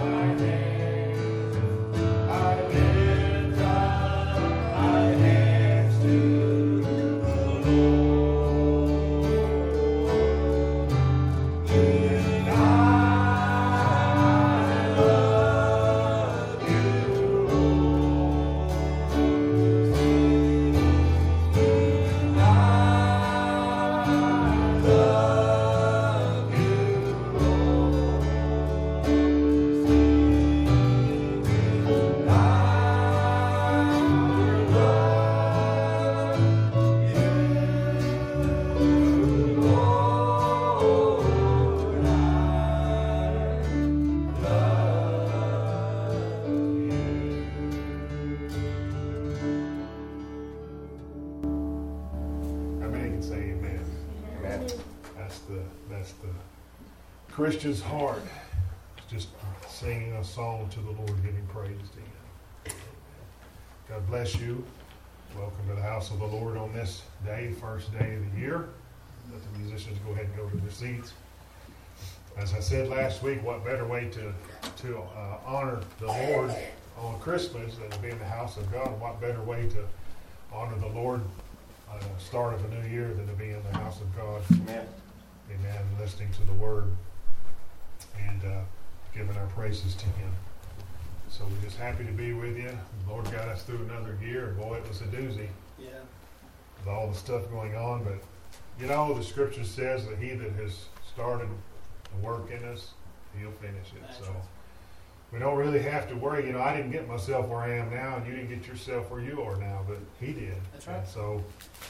Christian's heart is just singing a song to the Lord, giving praise to Him. God bless you. Welcome to the house of the Lord on this day, first day of the year. Let the musicians go ahead and go to their seats. As I said last week, what better way to honor the Lord on Christmas than to be in the house of God? What better way to honor the Lord at the start of a new year than to be in the house of God? Amen. Amen. Listening to the Word and giving our praises to Him. So we're just happy to be with you. The Lord got us through another year, and boy, it was a doozy. Yeah. With all the stuff going on. But, you know, the Scripture says that He that has started the work in us, He'll finish it. That's so right. we don't really have to worry. You know, I didn't get myself where I am now, and you didn't get yourself where you are now, but He did. That's right. And so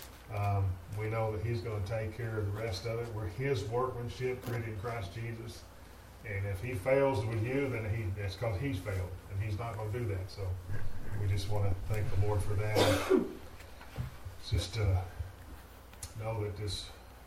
we know that He's going to take care of the rest of it. We're His workmanship, created in Christ Jesus. And if He fails with you, then it's because He's failed, and He's not going to do that. So we just want to thank the Lord for that. Just know that this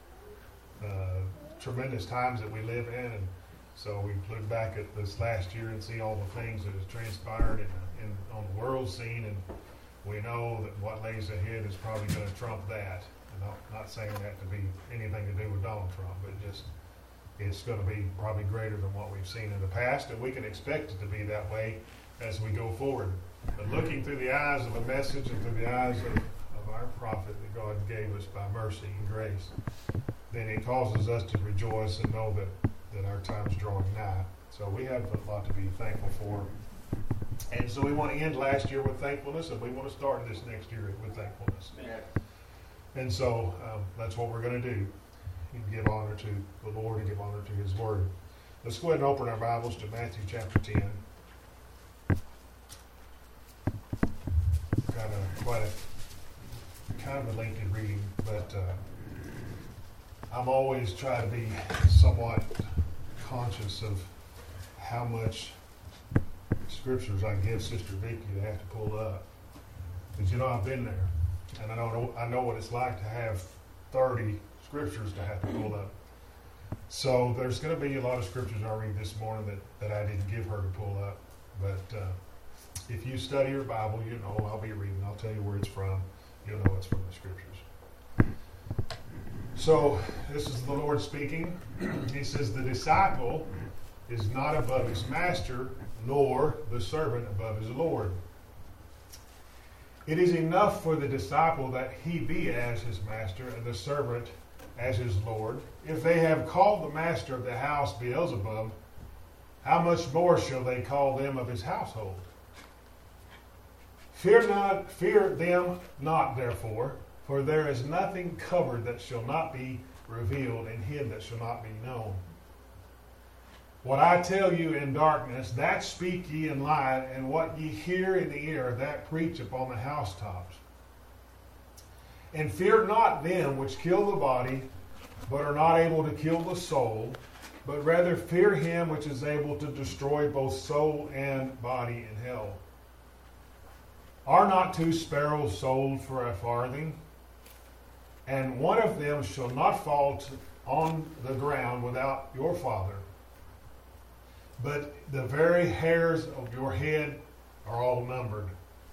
tremendous times that we live in, and so we look back at this last year and see all the things that has transpired on the world scene, and we know that what lays ahead is probably going to trump that. And I'm not saying that to be anything to do with Donald Trump, but just it's going to be probably greater than what we've seen in the past, and we can expect it to be that way as we go forward. But looking through the eyes of a message and through the eyes of our prophet that God gave us by mercy and grace, then it causes us to rejoice and know that our time's drawing nigh. So we have a lot to be thankful for. And so we want to end last year with thankfulness, and we want to start this next year with thankfulness. Yeah. And so that's what we're going to do. Give honor to the Lord and give honor to His Word. Let's go ahead and open our Bibles to Matthew chapter 10. Got kind of a lengthy reading, but I'm always trying to be somewhat conscious of how much scriptures I give Sister Vicky to have to pull up. Because you know I've been there, and I know what it's like to have 30 scriptures to have to pull up. So there's going to be a lot of scriptures I'll read this morning that I didn't give her to pull up. But if you study your Bible, you know I'll be reading. I'll tell you where it's from. You'll know it's from the scriptures. So this is the Lord speaking. He says, "The disciple is not above his master, nor the servant above his Lord. It is enough for the disciple that he be as his master, and the servant as his Lord. If they have called the master of the house Beelzebub, how much more shall they call them of his household? Fear them not, therefore, for there is nothing covered that shall not be revealed, and hid that shall not be known. What I tell you in darkness, that speak ye in light, and what ye hear in the ear, that preach upon the housetops. And fear not them which kill the body, but are not able to kill the soul, but rather fear him which is able to destroy both soul and body in hell. Are not 2 sparrows sold for a farthing? And one of them shall not fall on the ground without your Father. But the very hairs of your head are all numbered.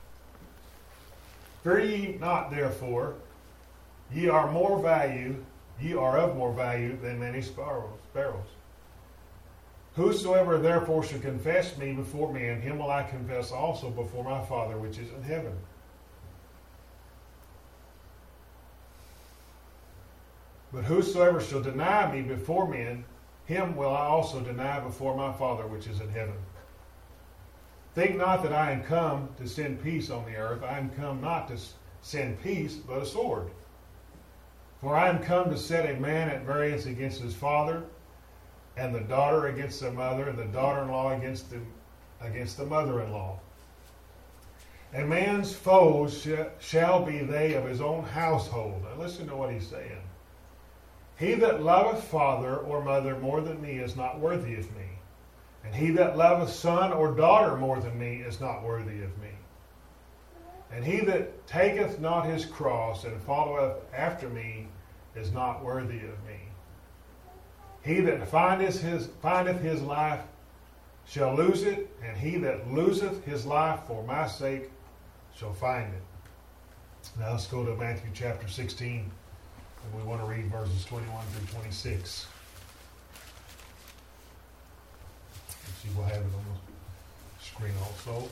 Fear ye not, therefore, ye are of more value than many sparrows. Whosoever therefore shall confess me before men, him will I confess also before my Father which is in heaven. But whosoever shall deny me before men, him will I also deny before my Father which is in heaven. Think not that I am come to send peace on the earth. I am come not to send peace, but a sword. For I am come to set a man at variance against his father, and the daughter against the mother, and the daughter-in-law against the mother-in-law. A man's foes shall be they of his own household. Now listen to what he's saying. He that loveth father or mother more than me is not worthy of me. And he that loveth son or daughter more than me is not worthy of me. And he that taketh not his cross and followeth after me is not worthy of me. He that findeth his life shall lose it, and he that loseth his life for my sake shall find it. Now let's go to Matthew chapter 16, and we want to read verses 21 through 26. Let's see, we'll have it on the screen also.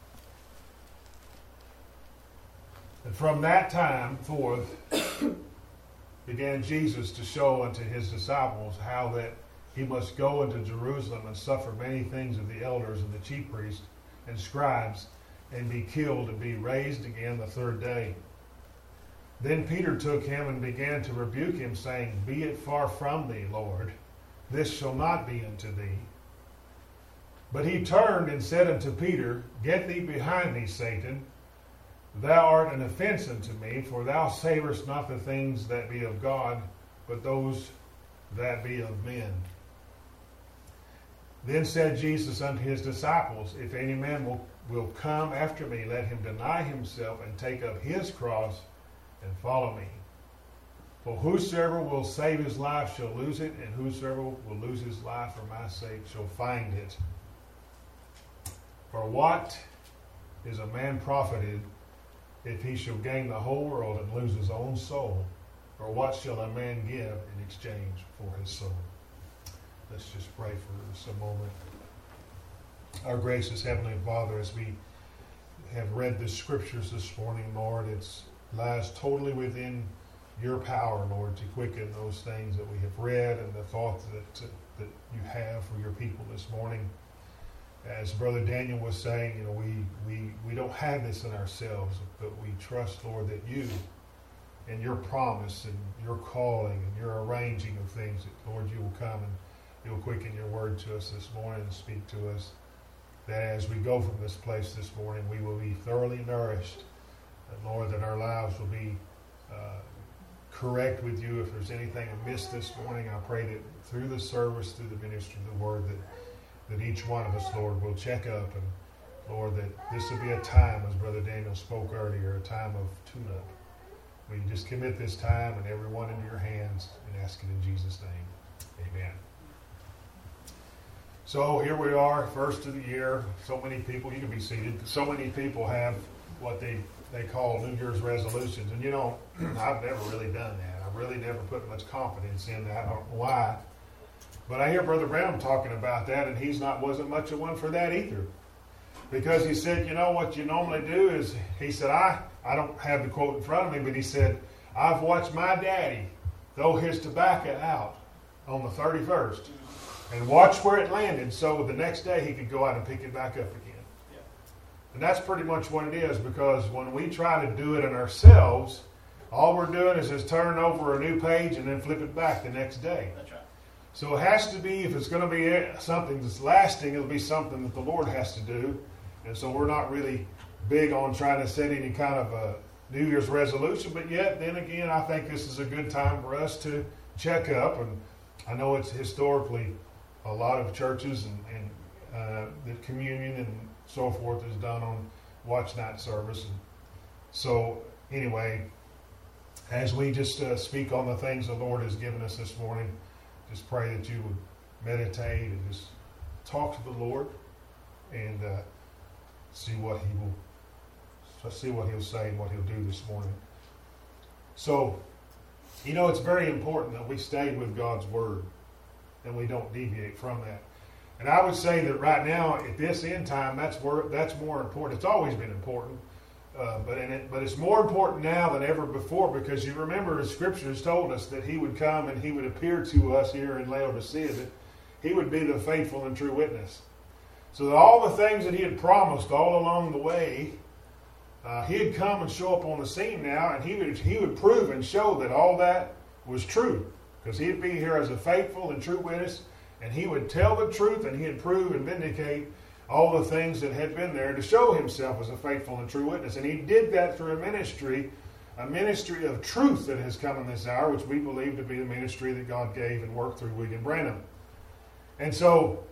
And from that time forth began Jesus to show unto his disciples how that he must go into Jerusalem and suffer many things of the elders and the chief priests and scribes, and be killed and be raised again the third day. Then Peter took him and began to rebuke him, saying, Be it far from thee, Lord, this shall not be unto thee. But he turned and said unto Peter, Get thee behind me, Satan. Thou art an offense unto me, for thou savorest not the things that be of God, but those that be of men. Then said Jesus unto his disciples, If any man will come after me, let him deny himself and take up his cross and follow me. For whosoever will save his life shall lose it, and whosoever will lose his life for my sake shall find it. For what is a man profited if he shall gain the whole world and lose his own soul? Or what shall a man give in exchange for his soul? Let's just pray for just a moment. Our gracious Heavenly Father, as we have read the scriptures this morning, Lord, it lies totally within your power, Lord, to quicken those things that we have read and the thoughts that you have for your people this morning. As Brother Daniel was saying, we don't have this in ourselves, but we trust, Lord, that you and your promise and your calling and your arranging of things, that, Lord, you will come and you'll quicken your word to us this morning and speak to us. That as we go from this place this morning, we will be thoroughly nourished. And Lord, that our lives will be correct with you. If there's anything amiss this morning, I pray that through the service, through the ministry of the word, that each one of us, Lord, will check up. And Lord, that this will be a time, as Brother Daniel spoke earlier, a time of tune-up. We just commit this time and everyone into your hands and ask it in Jesus' name. Amen. So here we are, first of the year. So many people, you can be seated, so many people have what they call New Year's resolutions. And I've never really done that. I've really never put much confidence in that. I don't know why. But I hear Brother Brown talking about that, and he wasn't much of one for that either. Because he said, what you normally do is, he said, I don't have the quote in front of me, but he said, I've watched my daddy throw his tobacco out on the 31st and watch where it landed so the next day he could go out and pick it back up again. Yeah. And that's pretty much what it is, because when we try to do it in ourselves, all we're doing is just turn over a new page and then flip it back the next day. That's right. So it has to be, if it's going to be something that's lasting, it'll be something that the Lord has to do. And so we're not really big on trying to set any kind of a New Year's resolution, but yet, then again, I think this is a good time for us to check up. And I know it's historically a lot of churches and the communion and so forth is done on watch night service. And so anyway, as we just speak on the things the Lord has given us this morning, just pray that you would meditate and just talk to the Lord and see what he'll say and what he'll do this morning. So, it's very important that we stay with God's word and we don't deviate from that. And I would say that right now, at this end time, that's more important. It's always been important, but it's more important now than ever before, because you remember the Scriptures told us that He would come and He would appear to us here in Laodicea, that He would be the faithful and true witness. So that all the things that He had promised all along the way, He had come and show up on the scene now, and He would prove and show that all that was true, because He'd be here as a faithful and true witness. And He would tell the truth, and He'd prove and vindicate all the things that had been there to show Himself as a faithful and true witness. And He did that through a ministry of truth that has come in this hour, which we believe to be the ministry that God gave and worked through William Branham. And so,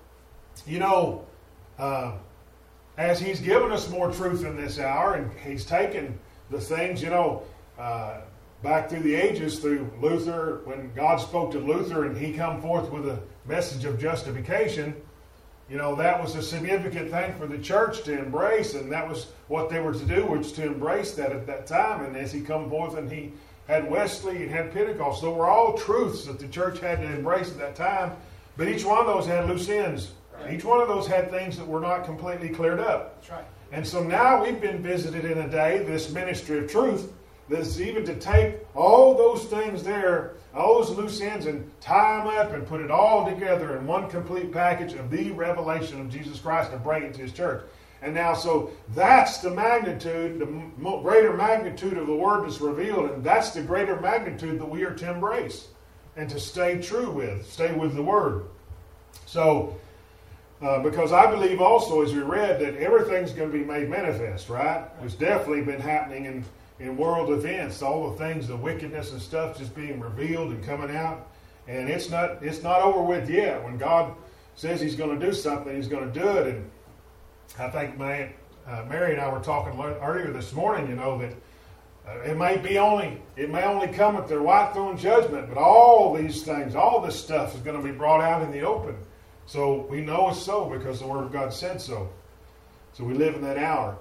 as He's given us more truth in this hour, and He's taken the things, back through the ages, through Luther, when God spoke to Luther and he come forth with a message of justification, that was a significant thing for the church to embrace, and that was what they were to do, was to embrace that at that time. And as he come forth, and he had Wesley and had Pentecost, those were all truths that the church had to embrace at that time, but each one of those had loose ends. Right. Each one of those had things that were not completely cleared up. That's right. And so now we've been visited in a day, this ministry of truth, that's even to take all those things there, all those loose ends, and tie them up and put it all together in one complete package of the revelation of Jesus Christ and bring it to His church. And now, so that's the magnitude, the greater magnitude of the Word that's revealed, and that's the greater magnitude that we are to embrace and to stay with the Word. So, because I believe also, as we read, that everything's going to be made manifest, right? It's definitely been happening in world events, all the things, the wickedness and stuff just being revealed and coming out, and it's not over with yet. When God says He's going to do something, He's going to do it. And I think Mary and I were talking earlier this morning, that it may only come at their white throne judgment, but all these things, all this stuff is going to be brought out in the open. So we know it's so because the Word of God said so. So we live in that hour.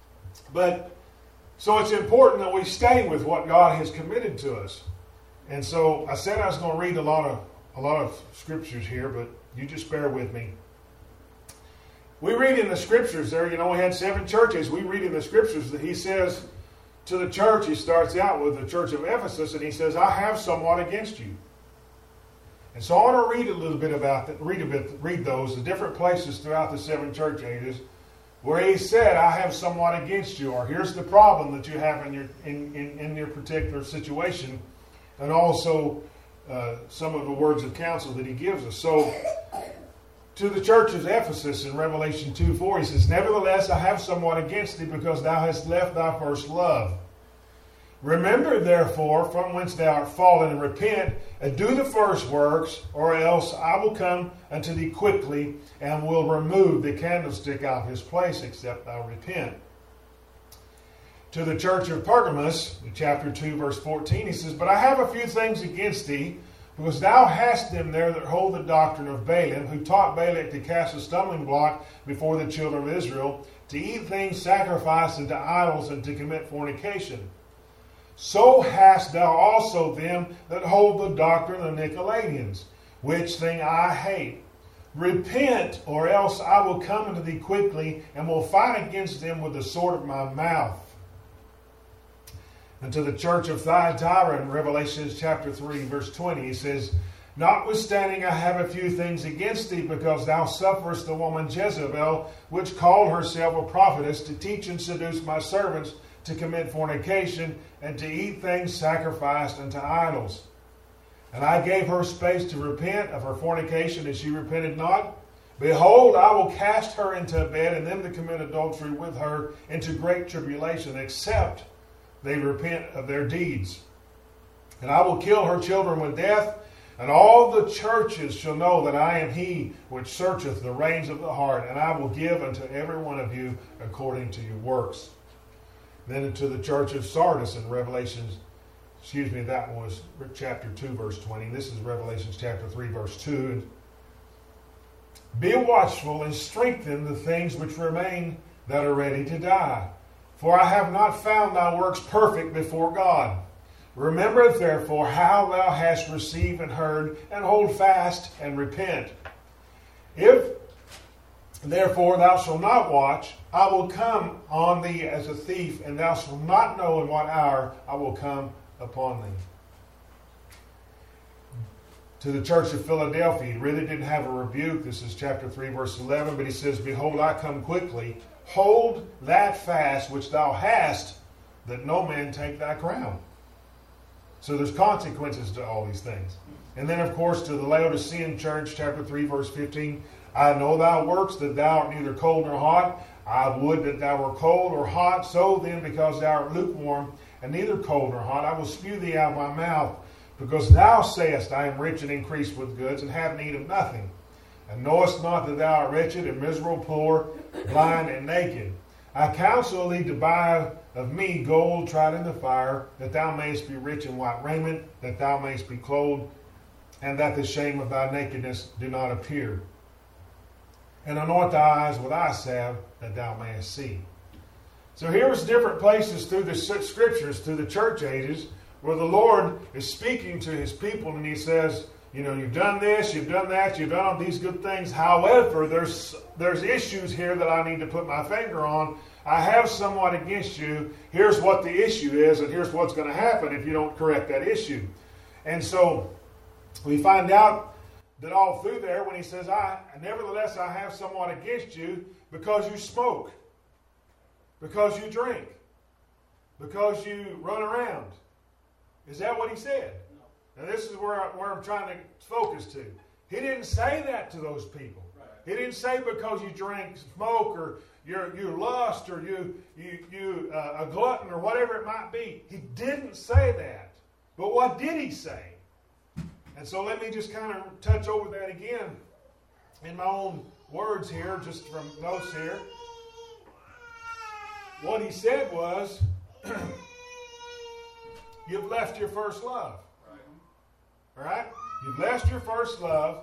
So it's important that we stay with what God has committed to us. And so I said I was going to read a lot of scriptures here, but you just bear with me. We read in the scriptures there, we had 7 churches. We read in the scriptures that He't to the church. He starts out with the church of Ephesus, and He says, I have somewhat against you. And so I want to read a little bit about that, read those, the different places throughout the 7 church ages, where He said, I have somewhat against you, or here's the problem that you have in your particular situation, and also some of the words of counsel that He gives us. So, to the church of Ephesus in Revelation 2:4, He says, Nevertheless, I have somewhat against thee, because thou hast left thy first love. Remember, therefore, from whence thou art fallen, and repent, and do the first works, or else I will come unto thee quickly, and will remove the candlestick out of his place, except thou repent. To the church of Pergamos, in chapter 2, verse 14, he says, But I have a few things against thee, because thou hast them there that hold the doctrine of Balaam, who taught Balak to cast a stumbling block before the children of Israel, to eat things sacrificed unto idols, and to commit fornication. So hast thou also them that hold the doctrine of Nicolaitans, which thing I hate. Repent, or else I will come unto thee quickly, and will fight against them with the sword of my mouth. And to the church of Thyatira in Revelation chapter 3, verse 20, he says, Notwithstanding I have a few things against thee, because thou sufferest the woman Jezebel, which called herself a prophetess, to teach and seduce my servants to commit fornication, and to eat things sacrificed unto idols. And I gave her space to repent of her fornication, and she repented not. Behold, I will cast her into a bed, and them that commit adultery with her into great tribulation, except they repent of their deeds. And I will kill her children with death, and all the churches shall know that I am He which searcheth the reins of the heart, and I will give unto every one of you according to your works. Then into the church of Sardis in that was chapter 2, verse 20. This is Revelation chapter 3, verse 2. Be watchful and strengthen the things which remain that are ready to die. For I have not found thy works perfect before God. Remember therefore how thou hast received and heard, and hold fast and repent. If Therefore thou shalt not watch. I will come on thee as a thief, and thou shalt not know in what hour I will come upon thee. To the church of Philadelphia, he really didn't have a rebuke. This is chapter 3, verse 11. But he says, Behold, I come quickly. Hold that fast which thou hast, that no man take thy crown. So there's consequences to all these things. And then, of course, to the Laodicean church, chapter 3, verse 15. I know thy works, that thou art neither cold nor hot. I would that thou were cold or hot. So then, because thou art lukewarm, and neither cold nor hot, I will spew thee out of my mouth. Because thou sayest, I am rich and increased with goods, and have need of nothing. And knowest not that thou art wretched and miserable, poor, blind, and naked. I counsel thee to buy of me gold tried in the fire, that thou mayest be rich in white raiment, that thou mayest be clothed, and that the shame of thy nakedness do not appear. And anoint thy eyes with eye salve, that thou mayest see. So here's different places through the scriptures, through the church ages, where the Lord is speaking to his people, and he says, you know, you've done this, you've done that, you've done all these good things. However, there's issues here that I need to put my finger on. I have somewhat against you. Here's what the issue is, and here's what's going to happen if you don't correct that issue. And so we find out that all through there, when he says, nevertheless I have somewhat against you, because you smoke, because you drink, because you run around. Is that what he said? No. And this is where I'm trying to focus to. He didn't say that to those people. Right. He didn't say because you drink, smoke, or you lust, or you a glutton, or whatever it might be. He didn't say that. But what did he say? And so let me just kind of touch over that again in my own words here, just from notes here. What he said was, you've left your first love. All right? You've left your first love.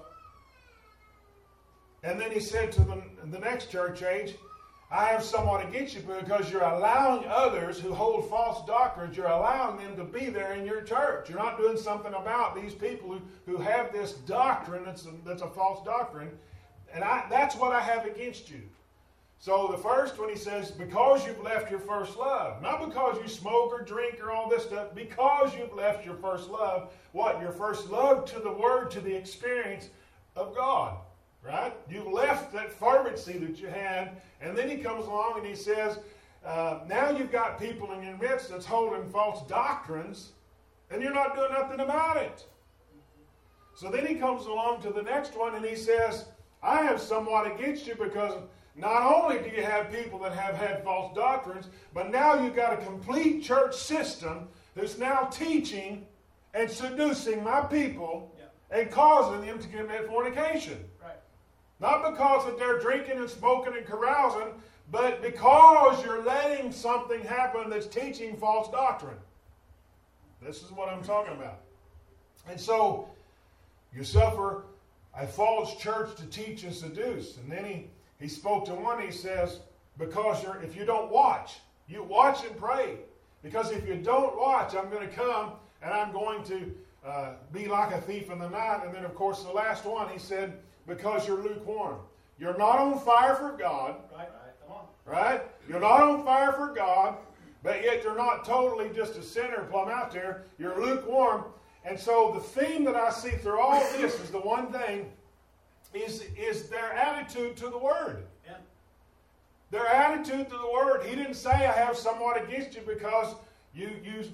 And then he said to the next church age, I have somewhat against you, because you're allowing others who hold false doctrines, you're allowing them to be there in your church. You're not doing something about these people who have this doctrine that's a false doctrine. And that's what I have against you. So the first one, he says, because you've left your first love. Not because you smoke or drink or all this stuff. Because you've left your first love. What? Your first love to the Word, to the experience of God. Right? You've left that fervency that you had. And then he comes along and he says, now you've got people in your midst that's holding false doctrines, and you're not doing nothing about it. So then he comes along to the next one and he says, I have somewhat against you, because not only do you have people that have had false doctrines, but now you've got a complete church system that's now teaching and seducing my people and causing them to commit fornication. Right. Not because that they're drinking and smoking and carousing, but because you're letting something happen that's teaching false doctrine. This is what I'm talking about. And so you suffer a false church to teach and seduce. And then he spoke to one, he says, because if you don't watch, you watch and pray. Because if you don't watch, I'm going to come and I'm going to be like a thief in the night. And then, of course, the last one, he said, because you're lukewarm. You're not on fire for God. Right, come on. Right? You're not on fire for God, but yet you're not totally just a sinner plumb out there. You're lukewarm. And so the theme that I see through all of this is the one thing, is their attitude to the Word. Yeah. Their attitude to the Word. He didn't say, I have somewhat against you because you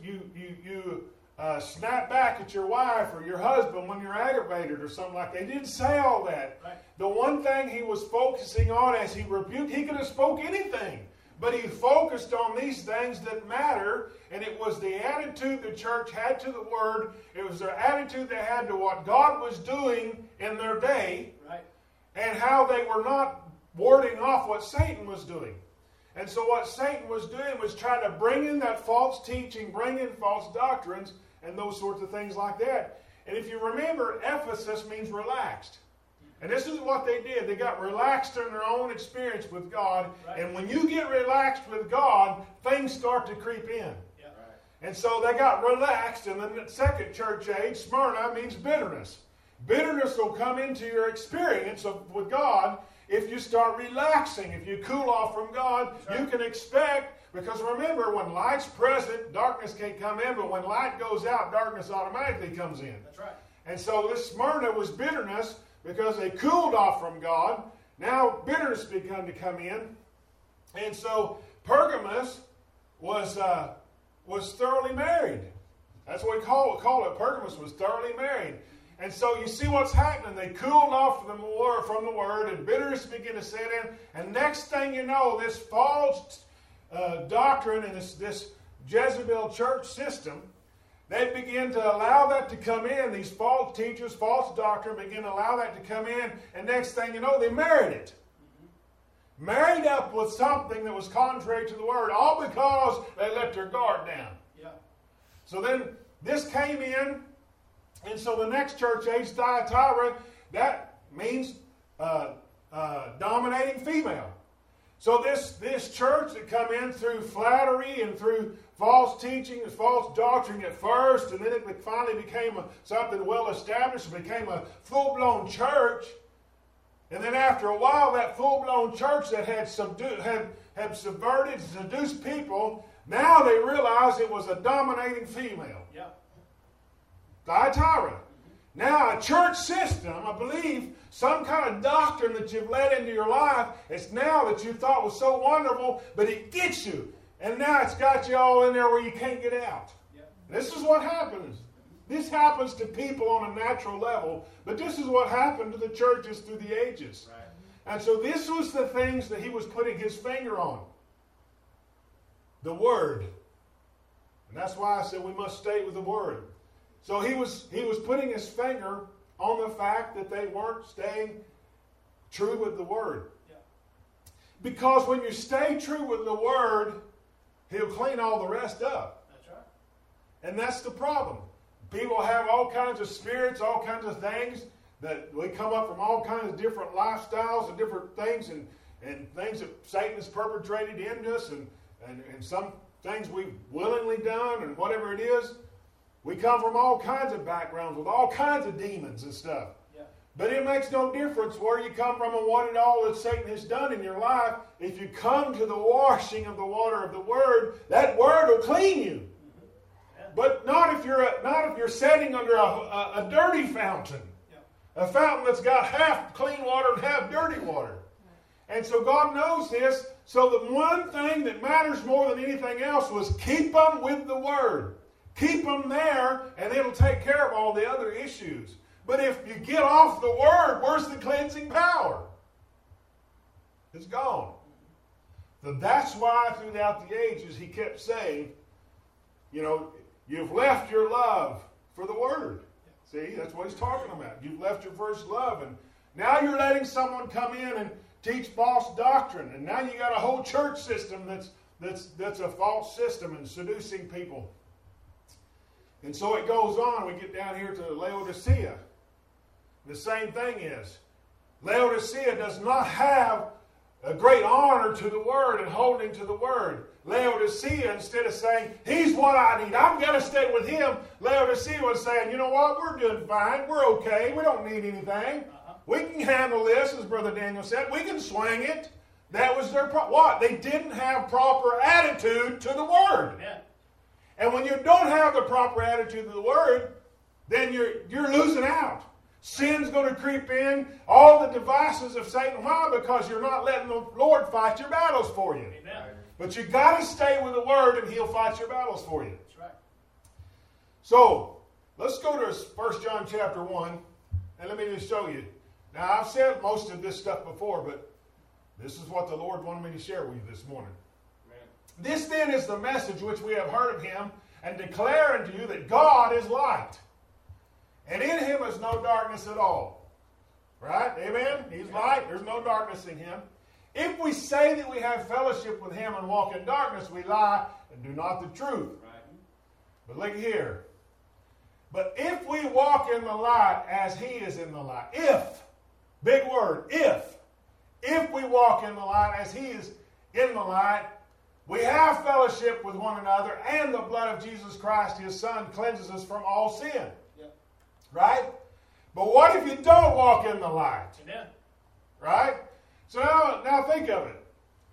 snap back at your wife or your husband when you're aggravated or something like that. He didn't say all that. Right. The one thing he was focusing on as he rebuked, he could have spoke anything. But he focused on these things that matter, and it was the attitude the church had to the Word. It was their attitude they had to what God was doing in their day, right, and how they were not warding off what Satan was doing. And so what Satan was doing was trying to bring in that false teaching, bring in false doctrines, and those sorts of things like that. And if you remember, Ephesus means relaxed. And this is what they did. They got relaxed in their own experience with God. Right. And when you get relaxed with God, things start to creep in. Yeah. Right. And so they got relaxed. And then the second church age, Smyrna, means bitterness. Bitterness will come into your experience with God. if you start relaxing, if you cool off from God, you can expect, because remember, when light's present, darkness can't come in, but when light goes out, darkness automatically comes in. That's right. And so this Smyrna was bitterness because they cooled off from God. Now bitterness began to come in. And so Pergamos was thoroughly married. That's what we call it. Pergamos was thoroughly married. And so you see what's happening. They cooled off from the word, and bitterness began to set in. And next thing you know, this false doctrine and this Jezebel church system, they begin to allow that to come in. These false teachers, false doctrine, begin to allow that to come in. And next thing you know, they married it. Married up with something that was contrary to the word, all because they let their guard down. Yeah. So then this came in, and so the next church age, Thyatira, that means dominating female. So this church that come in through flattery and through false teaching and false doctrine at first, and then it finally became something well established, became a full-blown church. And then after a while, that full-blown church that had subverted, seduced people, now they realized it was a dominating female. Yeah. Thyatira. Now, a church system, I believe, some kind of doctrine that you've let into your life, it's now that you thought was so wonderful, but it gets you. And now it's got you all in there where you can't get out. Yeah. This is what happens. This happens to people on a natural level, but this is what happened to the churches through the ages. Right. And so this was the things that he was putting his finger on. The Word. And that's why I said we must stay with the Word. So he was putting his finger on the fact that they weren't staying true with the Word. Yeah. Because when you stay true with the Word, he'll clean all the rest up. That's right. And that's the problem. People have all kinds of spirits, all kinds of things that we come up from all kinds of different lifestyles and different things and things that Satan has perpetrated into us and some things we've willingly done and whatever it is. We come from all kinds of backgrounds with all kinds of demons and stuff. Yeah. But it makes no difference where you come from and what it all that Satan has done in your life. If you come to the washing of the water of the Word, that Word will clean you. But not if you're sitting under a dirty fountain, a fountain that's got half clean water and half dirty water. And so God knows this. So the one thing that matters more than anything else was keep them with the Word. Keep them there, and it'll take care of all the other issues. But if you get off the Word, where's the cleansing power? It's gone. So that's why throughout the ages he kept saying, you've left your love for the Word. See, that's what he's talking about. You've left your first love, and now you're letting someone come in and teach false doctrine, and now you got a whole church system that's a false system and seducing people. And so it goes on. We get down here to Laodicea. The same thing is, Laodicea does not have a great honor to the Word and holding to the Word. Laodicea, instead of saying, he's what I need, I've got to stay with him, Laodicea was saying, you know what, we're doing fine, we're okay, we don't need anything. We can handle this, as Brother Daniel said, we can swing it. That was their problem. What? They didn't have proper attitude to the Word. Amen. And when you don't have the proper attitude to the Word, then you're losing out. Sin's going to creep in, all the devices of Satan. Why? Because you're not letting the Lord fight your battles for you. Amen. But you got to stay with the Word, and He'll fight your battles for you. That's right. So, let's go to 1 John chapter 1, and let me just show you. Now, I've said most of this stuff before, but this is what the Lord wanted me to share with you this morning. Amen. This then is the message which we have heard of Him, and declare unto you that God is light. And in Him is no darkness at all. Right? Amen? He's light. There's no darkness in Him. If we say that we have fellowship with Him and walk in darkness, we lie and do not the truth. Right. But look here. But if we walk in the light as He is in the light. If. Big word. If. If we walk in the light as He is in the light, we have fellowship with one another, and the blood of Jesus Christ, His Son, cleanses us from all sin. Right? But what if you don't walk in the light? Amen. Right? So now think of it.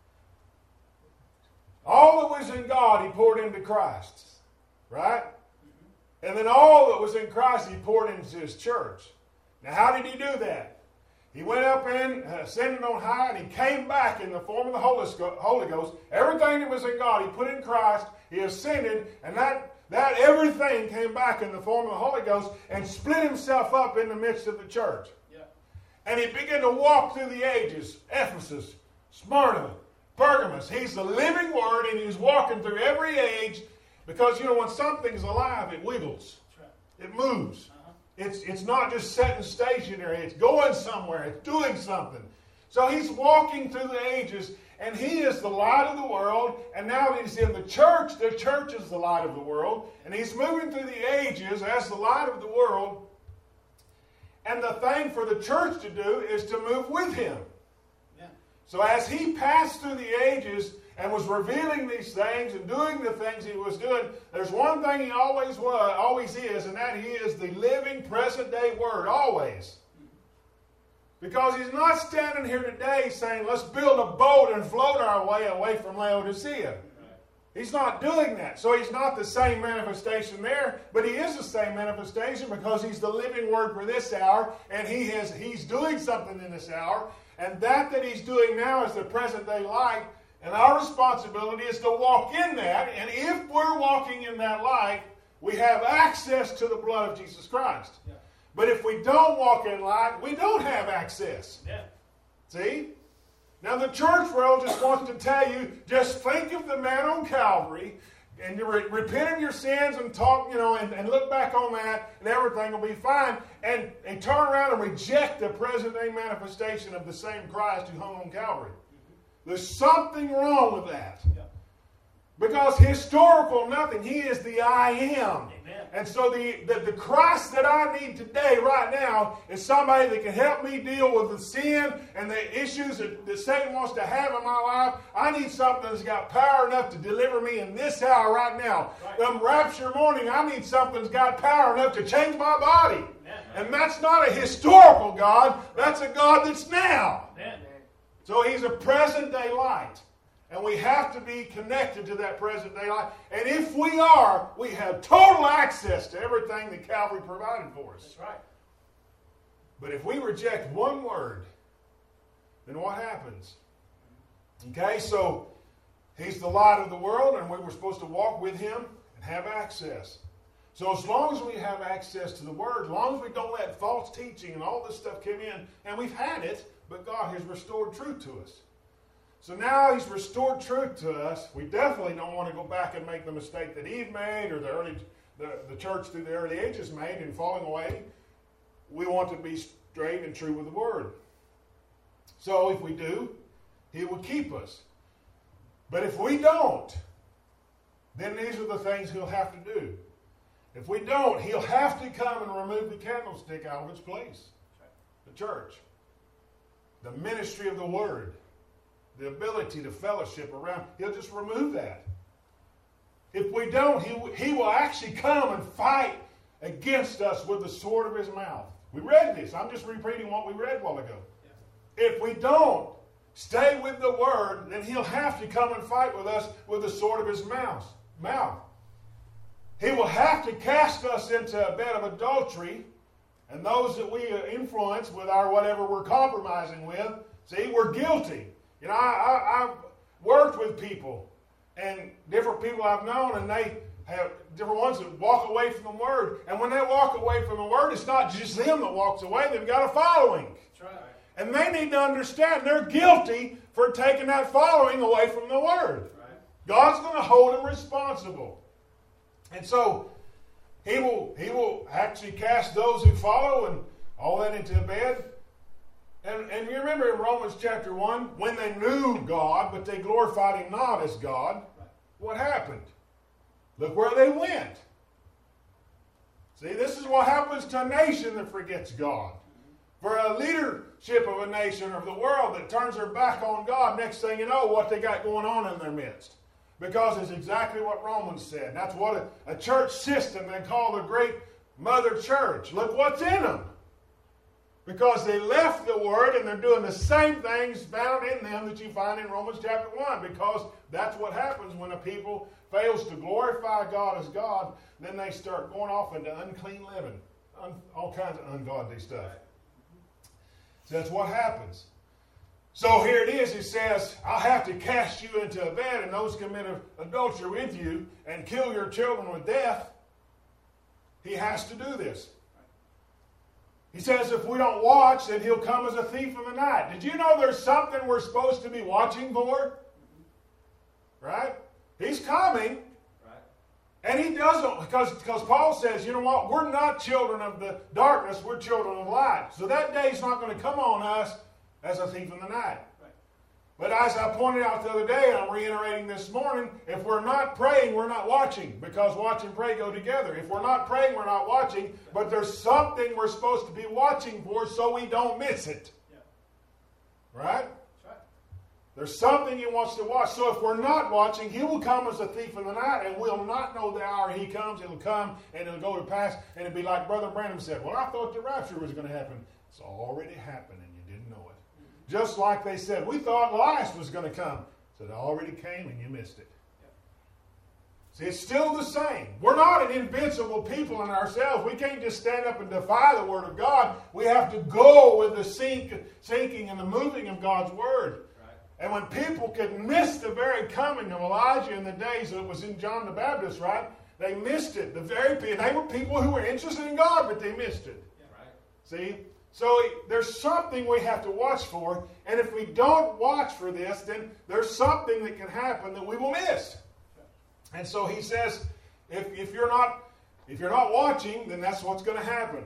All that was in God, he poured into Christ. Right? And then all that was in Christ, he poured into his church. Now, how did he do that? He went up and ascended on high, and he came back in the form of the Holy Ghost. Everything that was in God, he put in Christ. He ascended, and that everything came back in the form of the Holy Ghost and split himself up in the midst of the church. Yeah. And he began to walk through the ages. Ephesus, Smyrna, Pergamos. He's the living Word, and he's walking through every age. Because, when something's alive, it wiggles. Right. It moves. Uh-huh. It's not just sitting stationary. It's going somewhere. It's doing something. So he's walking through the ages, and he is the light of the world. And now he's in the church. The church is the light of the world. And he's moving through the ages as the light of the world. And the thing for the church to do is to move with him. Yeah. So as he passed through the ages and was revealing these things and doing the things he was doing, there's one thing he always is, and that he is the living present-day Word, always. Because he's not standing here today saying, let's build a boat and float our way away from Laodicea. He's not doing that. So he's not the same manifestation there, but he is the same manifestation because he's the living Word for this hour, and he's doing something in this hour, and that he's doing now is the present-day light. And our responsibility is to walk in that. And if we're walking in that light, we have access to the blood of Jesus Christ. Yeah. But if we don't walk in light, we don't have access. Yeah. See? Now the church world just wants to tell you, just think of the man on Calvary, and you repent of your sins and talk, and look back on that, and everything will be fine. And turn around and reject the present-day manifestation of the same Christ who hung on Calvary. There's something wrong with that. Yeah. Because historical nothing. He is the I am. Amen. And so the Christ that I need today, right now, is somebody that can help me deal with the sin and the issues that Satan wants to have in my life. I need something that's got power enough to deliver me in this hour right now. Right. Rapture morning, I need something that's got power enough to change my body. Amen. And that's not a historical God. That's a God that's now. Amen. So he's a present-day light. And we have to be connected to that present-day light. And if we are, we have total access to everything that Calvary provided for us. That's right. But if we reject one word, then what happens? Okay, so he's the light of the world, and we were supposed to walk with him and have access. So as long as we have access to the Word, as long as we don't let false teaching and all this stuff come in, and we've had it, but God has restored truth to us. So now he's restored truth to us. We definitely don't want to go back and make the mistake that Eve made or the church through the early ages made in falling away. We want to be straight and true with the Word. So if we do, he will keep us. But if we don't, then these are the things he'll have to do. If we don't, he'll have to come and remove the candlestick out of its place. The church. The ministry of the Word. The ability to fellowship around. He'll just remove that. If we don't, he will actually come and fight against us with the sword of his mouth. We read this. I'm just repeating what we read a while ago. Yeah. If we don't stay with the Word, then he'll have to come and fight with us with the sword of his mouth. He will have to cast us into a bed of adultery, and those that we influence with our whatever we're compromising with, see, we're guilty. You know, I've worked with people, and different people I've known, and they have different ones that walk away from the Word. And when they walk away from the Word, it's not just them that walks away. They've got a following. That's right. And they need to understand they're guilty for taking that following away from the Word. Right. God's going to hold them responsible. And so he will actually cast those who follow and all that into a bed. And you remember in Romans chapter 1, when they knew God, but they glorified him not as God, what happened? Look where they went. See, this is what happens to a nation that forgets God. For a leadership of a nation or the world that turns their back on God, next thing you know, what they got going on in their midst. Because it's exactly what Romans said. That's what a church system they call the great mother church. Look what's in them. Because they left the Word and they're doing the same things found in them that you find in Romans chapter 1. Because that's what happens when a people fails to glorify God as God, then they start going off into unclean living, all kinds of ungodly stuff. So that's what happens. So here it is, it says, I'll have to cast you into a bed, and those commit adultery with you and kill your children with death. He has to do this. He says if we don't watch, then he'll come as a thief in the night. Did you know there's something we're supposed to be watching for? Right? He's coming. Right. And he doesn't, because Paul says, you know what? We're not children of the darkness, we're children of light. So that day's not going to come on us as a thief in the night. Right. But as I pointed out the other day, and I'm reiterating this morning, if we're not praying, we're not watching. Because watch and pray go together. If we're not praying, we're not watching. But there's something we're supposed to be watching for so we don't miss it. Yeah. Right? There's something he wants to watch. So if we're not watching, he will come as a thief in the night, and we'll not know the hour he comes. It'll come, and it'll go to pass, and it'll be like Brother Branham said, well, I thought the rapture was going to happen. It's already happened, and you didn't know it. Just like they said, we thought Elias was going to come. So it already came, and you missed it. See, it's still the same. We're not an invincible people in ourselves. We can't just stand up and defy the Word of God. We have to go with the sinking and the moving of God's Word. And when people could miss the very coming of Elijah in the days that it was in John the Baptist, right? They missed it. They were people who were interested in God, but they missed it. Yeah, right. See? So there's something we have to watch for. And if we don't watch for this, then there's something that can happen that we will miss. And so he says, if you're not watching, then that's what's going to happen.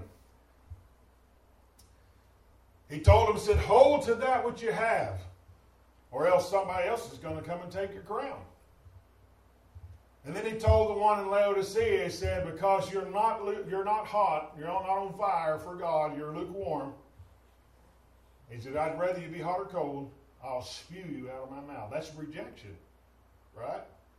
He told him, said, hold to that which you have, or else somebody else is going to come and take your crown. And then he told the one in Laodicea, he said, because you're not hot, you're not on fire for God, you're lukewarm. He said, I'd rather you be hot or cold. I'll spew you out of my mouth. That's rejection, right?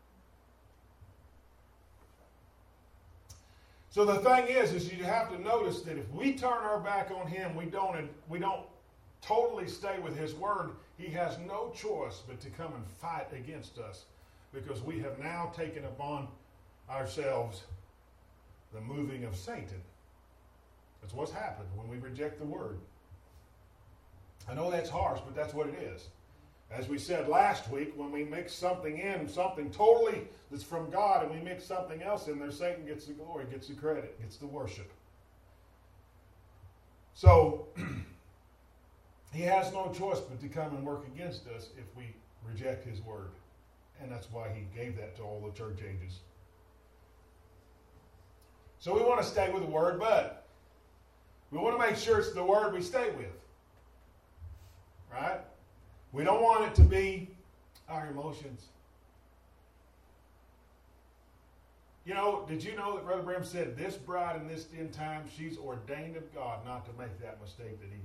So the thing is you have to notice that if we turn our back on him, we don't totally stay with his word, he has no choice but to come and fight against us, because we have now taken upon ourselves the moving of Satan. That's what's happened when we reject the word. I know that's harsh, but that's what it is. As we said last week, when we mix something in, something totally that's from God, and we mix something else in there, Satan gets the glory, gets the credit, gets the worship. So he has no choice but to come and work against us if we reject his word. And that's why he gave that to all the church ages. So we want to stay with the word, but we want to make sure it's the word we stay with. Right? We don't want it to be our emotions. You know, did you know that Brother Branham said this bride in this end time, she's ordained of God not to make that mistake that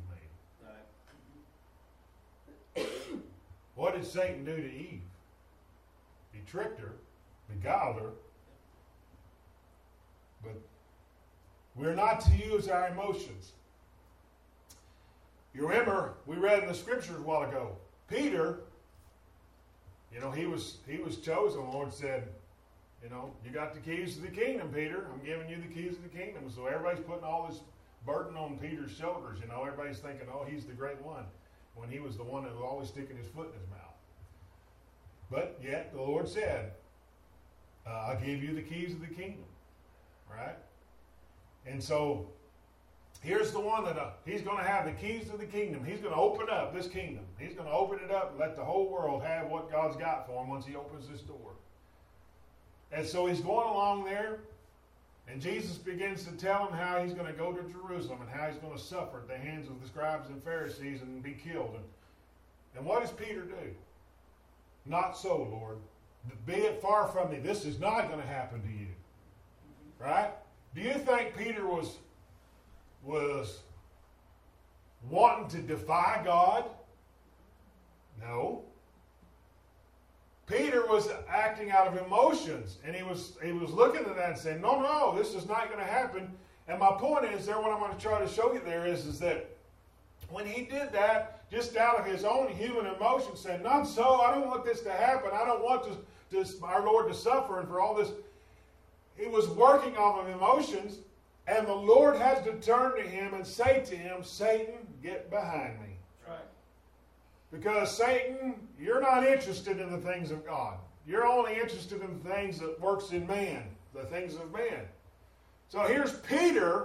Eve made? Right. What did Satan do to Eve? He tricked her, beguiled her. But we're not to use our emotions. You remember, we read in the scriptures a while ago, Peter, you know, he was chosen. The Lord said, you know, you got the keys to the kingdom, Peter. I'm giving you the keys to the kingdom. So everybody's putting all this burden on Peter's shoulders. You know, everybody's thinking, oh, he's the great one, when he was the one that was always sticking his foot in his mouth. But yet the Lord said, I'll give you the keys of the kingdom. Right? And so here's the one that he's going to have the keys to the kingdom. He's going to open up this kingdom. He's going to open it up and let the whole world have what God's got for him once he opens this door. And so he's going along there, and Jesus begins to tell him how he's going to go to Jerusalem and how he's going to suffer at the hands of the scribes and Pharisees and be killed. And what does Peter do? Not so, Lord. Be it far from me. This is not going to happen to you. Right? Do you think Peter was wanting to defy God? No. Peter was acting out of emotions, and he was looking at that and saying, no, this is not going to happen. And my point is there, what I'm going to try to show you there is that when he did that, just out of his own human emotion, said, not so, I don't want this to happen. I don't want our Lord to suffer and for all this. He was working off of emotions, and the Lord has to turn to him and say to him, Satan, get behind me. Right. Because Satan, you're not interested in the things of God. You're only interested in the things that works in man, the things of man. So here's Peter.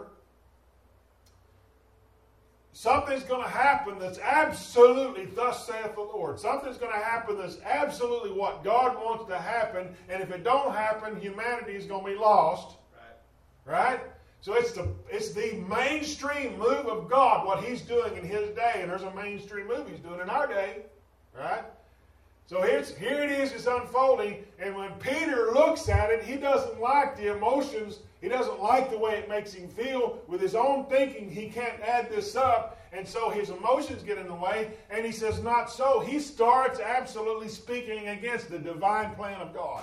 Something's going to happen that's absolutely, thus saith the Lord. Something's going to happen that's absolutely what God wants to happen. And if it don't happen, humanity is going to be lost. Right? So it's the mainstream move of God, what he's doing in his day. And there's a mainstream move he's doing in our day. Right? So here it is, it's unfolding. And when Peter looks at it, he doesn't like the emotions. He doesn't like the way it makes him feel. With his own thinking, he can't add this up. And so his emotions get in the way. And he says, not so. He starts absolutely speaking against the divine plan of God.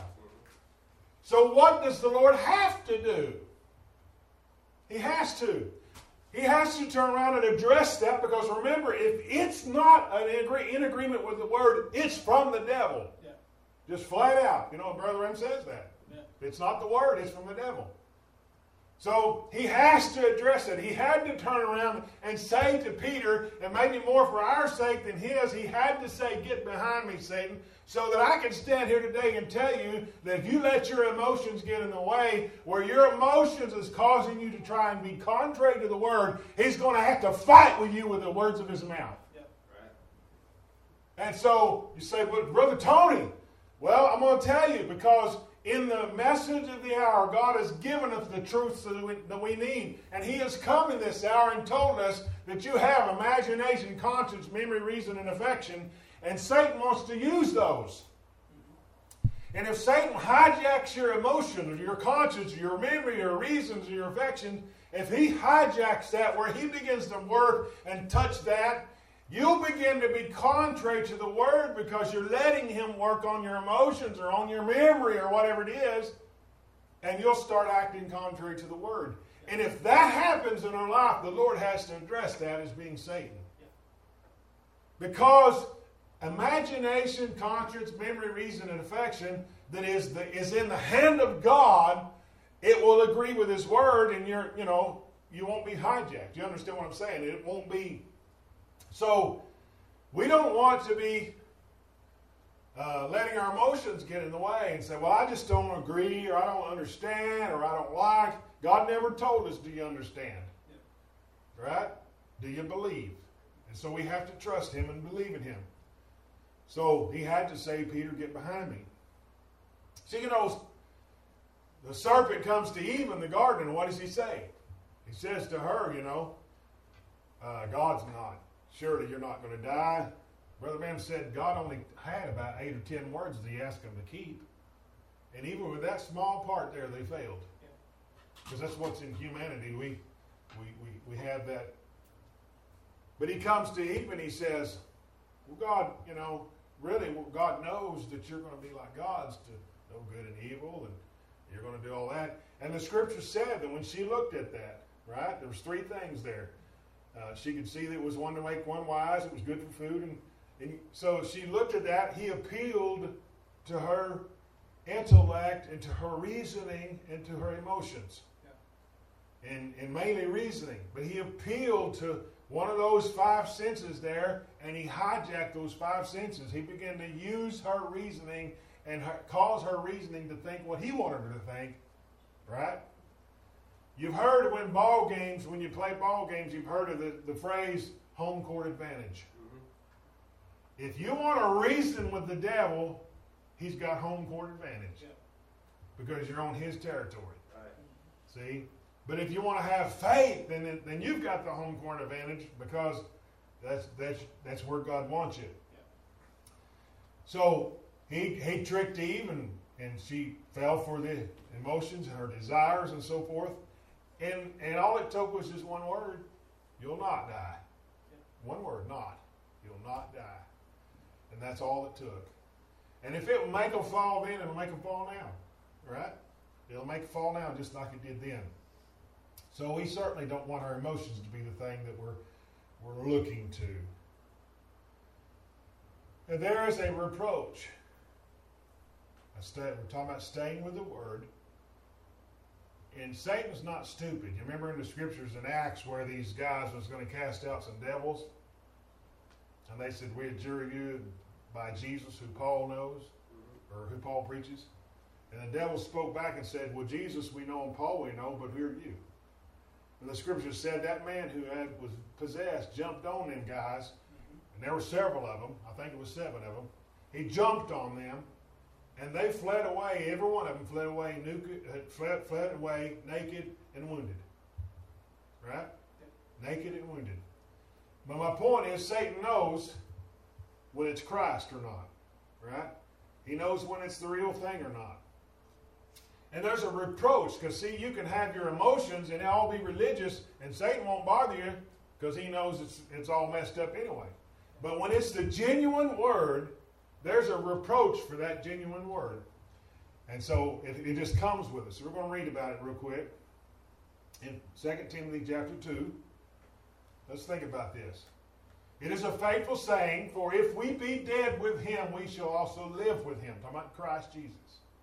So what does the Lord have to do? He has to. He has to turn around and address that, because remember, if it's not in agreement with the word, it's from the devil. Yeah. Just flat out. You know, Brother M says that. Yeah. It's not the word, it's from the devil. So he has to address it. He had to turn around and say to Peter, and maybe more for our sake than his, he had to say, get behind me, Satan, so that I can stand here today and tell you that if you let your emotions get in the way, where your emotions is causing you to try and be contrary to the word, he's going to have to fight with you with the words of his mouth. Yep. Right. And so you say, but Brother Tony, well, I'm going to tell you, because in the message of the hour, God has given us the truths that we need. And he has come in this hour and told us that you have imagination, conscience, memory, reason, and affection. And Satan wants to use those. And if Satan hijacks your emotions, or your conscience, or your memory, or reasons, or your affection, if he hijacks that, where he begins to work and touch that, you'll begin to be contrary to the word, because you're letting him work on your emotions or on your memory or whatever it is, and you'll start acting contrary to the word. And if that happens in our life, the Lord has to address that as being Satan. Because imagination, conscience, memory, reason, and affection that is in the hand of God, it will agree with his word, and you won't be hijacked. You understand what I'm saying? It won't be. So we don't want to be letting our emotions get in the way and say, well, I just don't agree, or I don't understand, or I don't like. God never told us, do you understand? Yeah. Right? Do you believe? And so we have to trust him and believe in him. So he had to say, Peter, get behind me. See, the serpent comes to Eve in the garden, and what does he say? He says to her, God's not. Surely you're not going to die. Brother Branham said God only had about 8 or 10 words that he asked them to keep. And even with that small part there, they failed. Because that's what's in humanity. We have that. But he comes to Eve and he says, well, God, really, God knows that you're going to be like gods, to know good and evil, and you're going to do all that. And the scripture said that when she looked at that, right, there was 3 things there. She could see that it was one to make one wise. It was good for food. And so she looked at that. He appealed to her intellect and to her reasoning and to her emotions. Yeah. And mainly reasoning. But he appealed to one of those 5 senses there, and he hijacked those 5 senses. He began to use her reasoning and cause her reasoning to think what he wanted her to think. Right? You've heard when you play ball games, you've heard of the phrase home court advantage. Mm-hmm. If you want to reason with the devil, he's got home court advantage. Yeah. Because you're on his territory. Right. See? But if you want to have faith, then you've got the home court advantage, because that's where God wants you. Yeah. So he tricked Eve, and she fell for the emotions and her desires and so forth. And all it took was just one word. You'll not die. One word, not. You'll not die. And that's all it took. And if it will make them fall then, it'll make them fall now. Right? It'll make them fall now just like it did then. So we certainly don't want our emotions to be the thing that we're looking to. And there is a reproach. We're talking about staying with the Word. And Satan's not stupid. You remember in the scriptures in Acts where these guys was going to cast out some devils? And they said, we adjure you by Jesus who Paul knows, or who Paul preaches. And the devil spoke back and said, well, Jesus we know and Paul we know, but who are you? And the scripture said that man who was possessed jumped on them guys, and there were several of them. I think it was 7 of them. He jumped on them, and they fled away. Every one of them fled away naked and wounded. Right? Naked and wounded. But my point is, Satan knows when it's Christ or not. Right? He knows when it's the real thing or not. And there's a reproach, because see, you can have your emotions and all be religious, and Satan won't bother you because he knows it's all messed up anyway. But when it's the genuine Word, there's a reproach for that genuine Word. And so it just comes with us. So we're going to read about it real quick. In 2 Timothy chapter 2, let's think about this. It is a faithful saying, for if we be dead with him, we shall also live with him. Talking about Christ Jesus.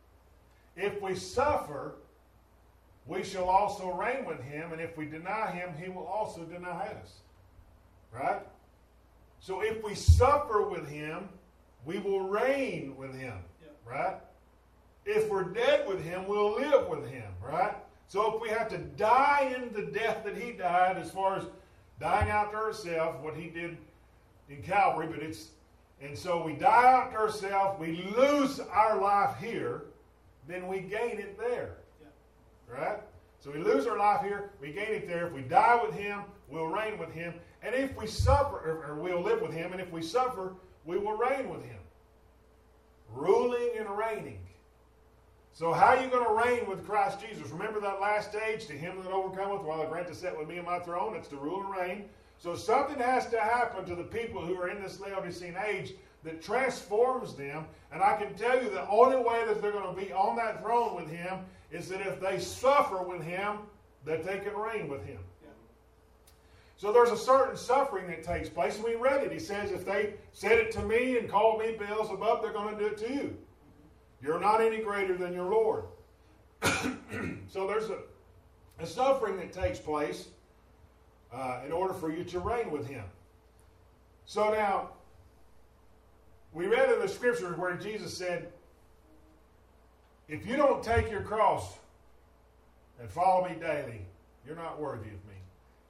If we suffer, we shall also reign with him, and if we deny him, he will also deny us. Right? So if we suffer with him, we will reign with him. Yep. Right? If we're dead with him, we'll live with him. Right? So if we have to die in the death that he died, as far as dying out to ourselves, what he did in Calvary, and so we die out to ourselves, we lose our life here, then we gain it there. Yeah. Right? So we lose our life here, we gain it there. If we die with him, we'll reign with him. And if we suffer, or we'll live with him, and if we suffer, we will reign with him. Ruling and reigning. So how are you going to reign with Christ Jesus? Remember that last stage, to him that overcometh, while I grant to sit with me in my throne. It's to rule and reign. So something has to happen to the people who are in this Laodicean age that transforms them. And I can tell you the only way that they're going to be on that throne with him is that if they suffer with him, that they can reign with him. Yeah. So there's a certain suffering that takes place. And we read it. He says, if they said it to me and called me Beelzebub, they're going to do it to you. You're not any greater than your Lord. So there's a suffering that takes place in order for you to reign with him. So now, we read in the scriptures where Jesus said, if you don't take your cross and follow me daily, you're not worthy of me.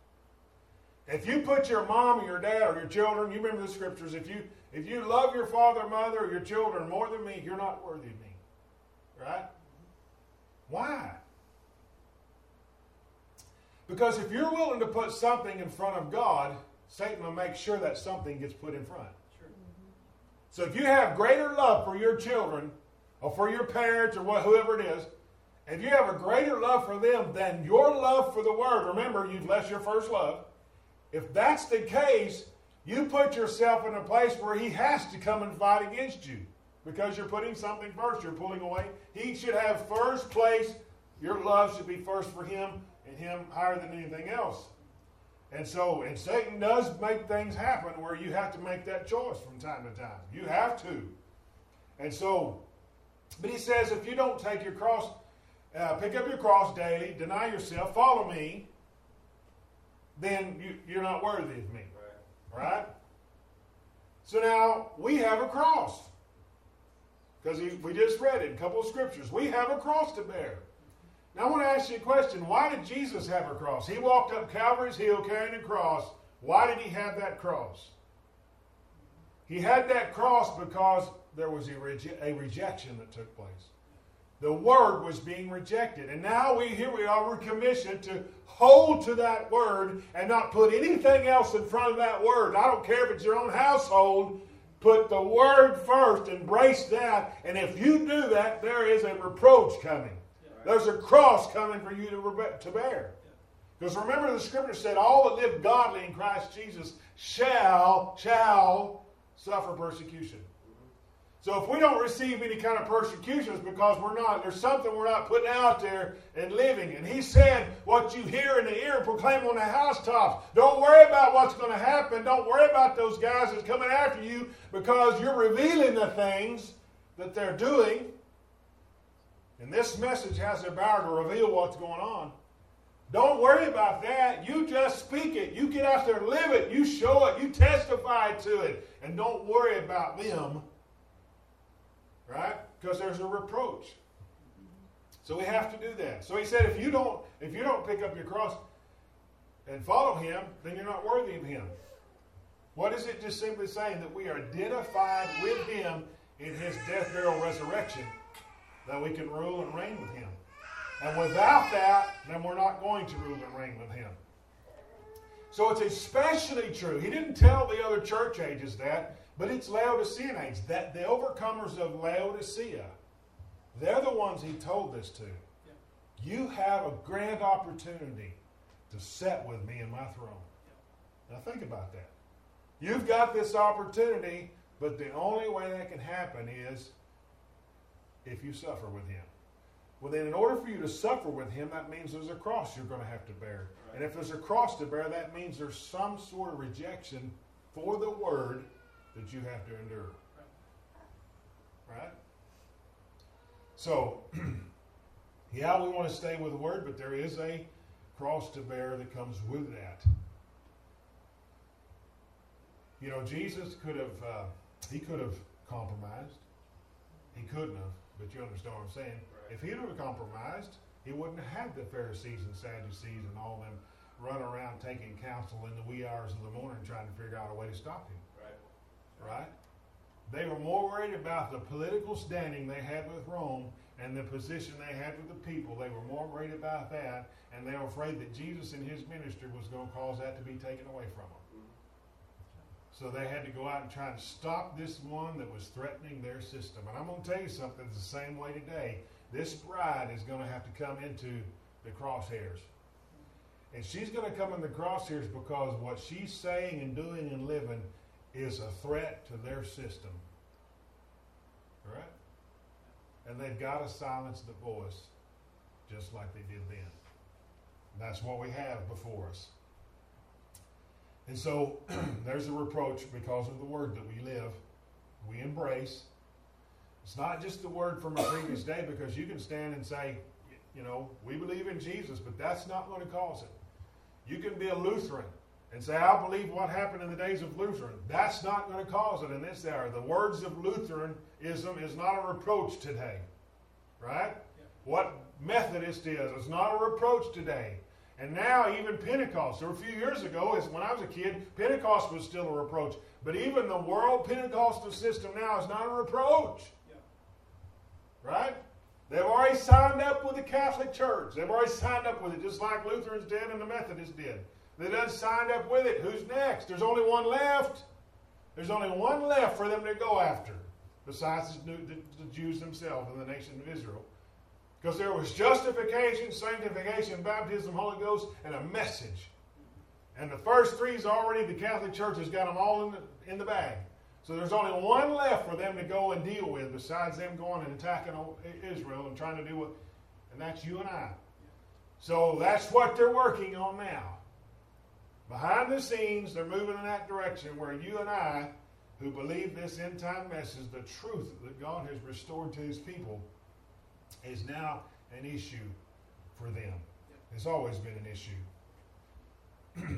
If you put your mom or your dad or your children, you remember the scriptures, if you love your father or mother or your children more than me, you're not worthy of me. Right? Why? Because if you're willing to put something in front of God, Satan will make sure that something gets put in front. Sure. So if you have greater love for your children or for your parents or whoever it is, if you have a greater love for them than your love for the Word, remember, you've left your first love. If that's the case, you put yourself in a place where he has to come and fight against you because you're putting something first. You're pulling away. He should have first place. Your love should be first for him, and him higher than anything else. And Satan does make things happen where you have to make that choice from time to time. You have to. And so, but he says, if you don't take your cross, pick up your cross daily, deny yourself, follow me, then you're not worthy of me. Right? So now, we have a cross. Because we just read it in a couple of scriptures. We have a cross to bear. Now I want to ask you a question. Why did Jesus have a cross? He walked up Calvary's hill carrying a cross. Why did he have that cross? He had that cross because there was a rejection that took place. The Word was being rejected. And now we're commissioned to hold to that Word and not put anything else in front of that Word. I don't care if it's your own household. Put the Word first. Embrace that. And if you do that, there is a reproach coming. There's a cross coming for you to bear. Because remember the scripture said, all that live godly in Christ Jesus shall suffer persecution. So if we don't receive any kind of persecution, it's because there's something we're not putting out there and living. And he said, what you hear in the ear, proclaim on the housetops. Don't worry about what's going to happen. Don't worry about those guys that's coming after you, because you're revealing the things that they're doing. And this message has the power to reveal what's going on. Don't worry about that. You just speak it. You get out there and live it. You show it. You testify to it. And don't worry about them. Right? Because there's a reproach. So we have to do that. So he said, if you don't pick up your cross and follow him, then you're not worthy of him. What is it just simply saying? That we are identified with him in his death, burial, resurrection, that we can rule and reign with him. And without that, then we're not going to rule and reign with him. So it's especially true. He didn't tell the other church ages that, but it's Laodicean age. That the overcomers of Laodicea, they're the ones he told this to. Yeah. You have a grand opportunity to sit with me in my throne. Yeah. Now think about that. You've got this opportunity, but the only way that can happen is if you suffer with him. Well, then in order for you to suffer with him, that means there's a cross you're going to have to bear. Right. And if there's a cross to bear, that means there's some sort of rejection for the word that you have to endure. Right? So, yeah, we want to stay with the word, but there is a cross to bear that comes with that. You know, Jesus could have compromised. He couldn't have, but you understand what I'm saying. Right. If he would have compromised, he wouldn't have had the Pharisees and Sadducees and all them run around taking counsel in the wee hours of the morning trying to figure out a way to stop him. Right? They were more worried about the political standing they had with Rome and the position they had with the people. They were more worried about that, and they were afraid that Jesus in his ministry was going to cause that to be taken away from them. So they had to go out and try to stop this one that was threatening their system. And I'm going to tell you something, it's the same way today. This bride is going to have to come into the crosshairs. And she's going to come in the crosshairs because what she's saying and doing and living is a threat to their system. Right? And they've got to silence the voice just like they did then. And that's what we have before us. And so there's a reproach because of the word that we live, we embrace. It's not just the word from a previous day, because you can stand and say, you know, we believe in Jesus, but that's not going to cause it. You can be a Lutheran and say, I believe what happened in the days of Lutheran. That's not going to cause it in this hour. The words of Lutheranism is not a reproach today. Right? Yeah. What Methodist is not a reproach today. And now even Pentecost. So a few years ago, when I was a kid, Pentecost was still a reproach. But even the world Pentecostal system now is not a reproach. Yeah. Right? They've already signed up with the Catholic Church. They've already signed up with it, just like Lutherans did and the Methodists did. They done signed up with it. Who's next? There's only one left. There's only one left for them to go after, besides the Jews themselves and the nation of Israel. Because there was justification, sanctification, baptism, Holy Ghost, and a message. And the first three's already, the Catholic Church has got them all in the bag. So there's only one left for them to go and deal with, besides them going and attacking Israel and trying to do what, and that's you and I. So that's what they're working on now. Behind the scenes, they're moving in that direction where you and I, who believe this end-time message, the truth that God has restored to his people, is now an issue for them. It's always been an issue.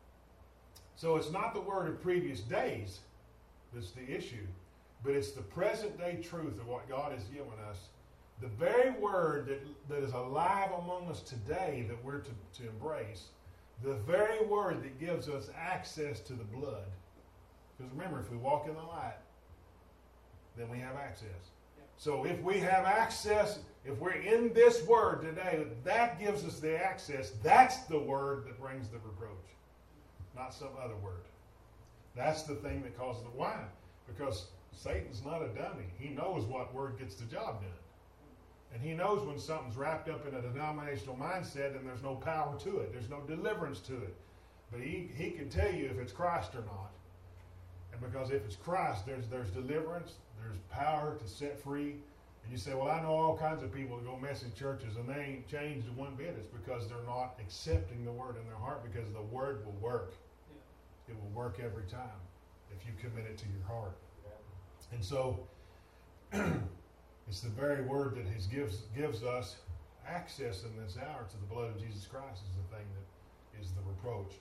So it's not the word of previous days that's the issue, but it's the present-day truth of what God has given us. The very word that is alive among us today that we're to embrace. The very word that gives us access to the blood. Because remember, if we walk in the light, then we have access. Yeah. So if we have access, if we're in this word today, that gives us the access. That's the word that brings the reproach, not some other word. That's the thing that causes the why. Because Satan's not a dummy. He knows what word gets the job done. And he knows when something's wrapped up in a denominational mindset and there's no power to it. There's no deliverance to it. But he can tell you if it's Christ or not. And because if it's Christ, there's deliverance, there's power to set free. And you say, well, I know all kinds of people that go messing churches and they ain't changed one bit. It's because they're not accepting the word in their heart, because the word will work. Yeah. It will work every time if you commit it to your heart. Yeah. And so it's the very word that He gives us access in this hour to the blood of Jesus Christ is the thing that is the reproach.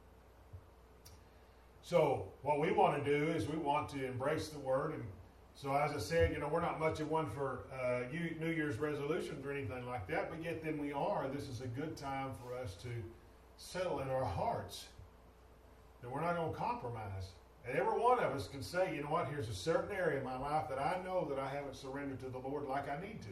So what we want to do is we want to embrace the word. And so as I said, we're not much of one for New Year's resolutions or anything like that, but yet then we are. This is a good time for us to settle in our hearts that we're not going to compromise. And every one of us can say, you know what, here's a certain area in my life that I know that I haven't surrendered to the Lord like I need to.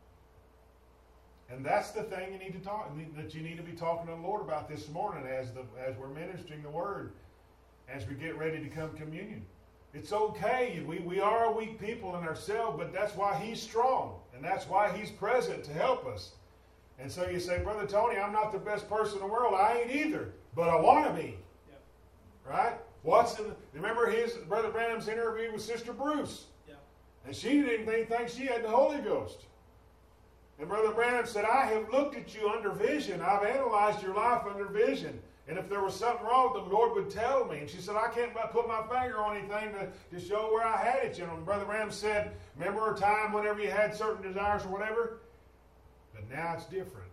And that's the thing that you need to be talking to the Lord about this morning as we're ministering the word, as we get ready to come communion. It's okay. We are a weak people in ourselves, but that's why He's strong. And that's why He's present to help us. And so you say, Brother Tony, I'm not the best person in the world. I ain't either. But I want to be. Yep. Right? Remember Brother Branham's interview with Sister Bruce? Yep. And she didn't think she had the Holy Ghost. And Brother Branham said, I have looked at you under vision. I've analyzed your life under vision. And if there was something wrong, the Lord would tell me. And she said, I can't put my finger on anything to show where I had it. And Brother Branham said, remember a time whenever you had certain desires or whatever? But now it's different.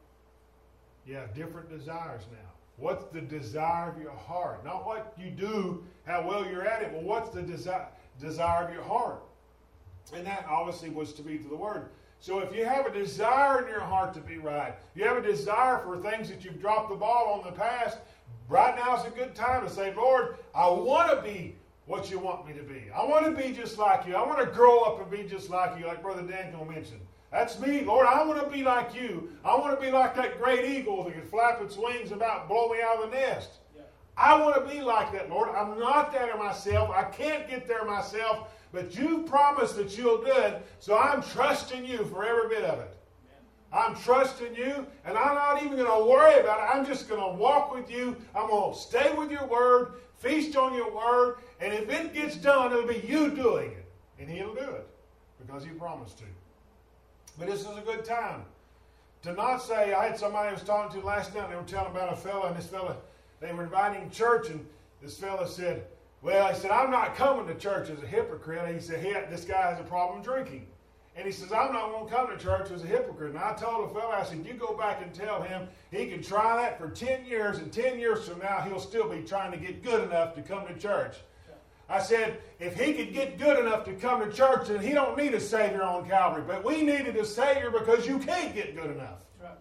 You have different desires now. What's the desire of your heart? Not what you do, how well you're at it, but what's the desire of your heart? And that obviously was to be to the Word. So if you have a desire in your heart to be right, you have a desire for things that you've dropped the ball on in the past, right now is a good time to say, Lord, I want to be what you want me to be. I want to be just like you. I want to grow up and be just like you, like Brother Daniel mentioned. That's me, Lord. I want to be like you. I want to be like that great eagle that can flap its wings and about blow me out of the nest. Yeah. I want to be like that, Lord. I'm not that in myself. I can't get there myself. But you've promised that you'll do it, so I'm trusting you for every bit of it. Amen. I'm trusting you, and I'm not even going to worry about it. I'm just going to walk with you. I'm going to stay with your word, feast on your word, and if it gets done, it'll be you doing it. And He'll do it, because He promised to. But this is a good time to not say, I had somebody I was talking to last night, and they were telling about a fella, and this fella, they were inviting him to church, and this fella said, well, he said, I'm not coming to church as a hypocrite. And he said, this guy has a problem drinking. And he says, I'm not going to come to church as a hypocrite. And I told the fellow, I said, you go back and tell him he can try that for 10 years, and 10 years from now, he'll still be trying to get good enough to come to church. I said, if he could get good enough to come to church, then he don't need a Savior on Calvary. But we needed a Savior because you can't get good enough. Right.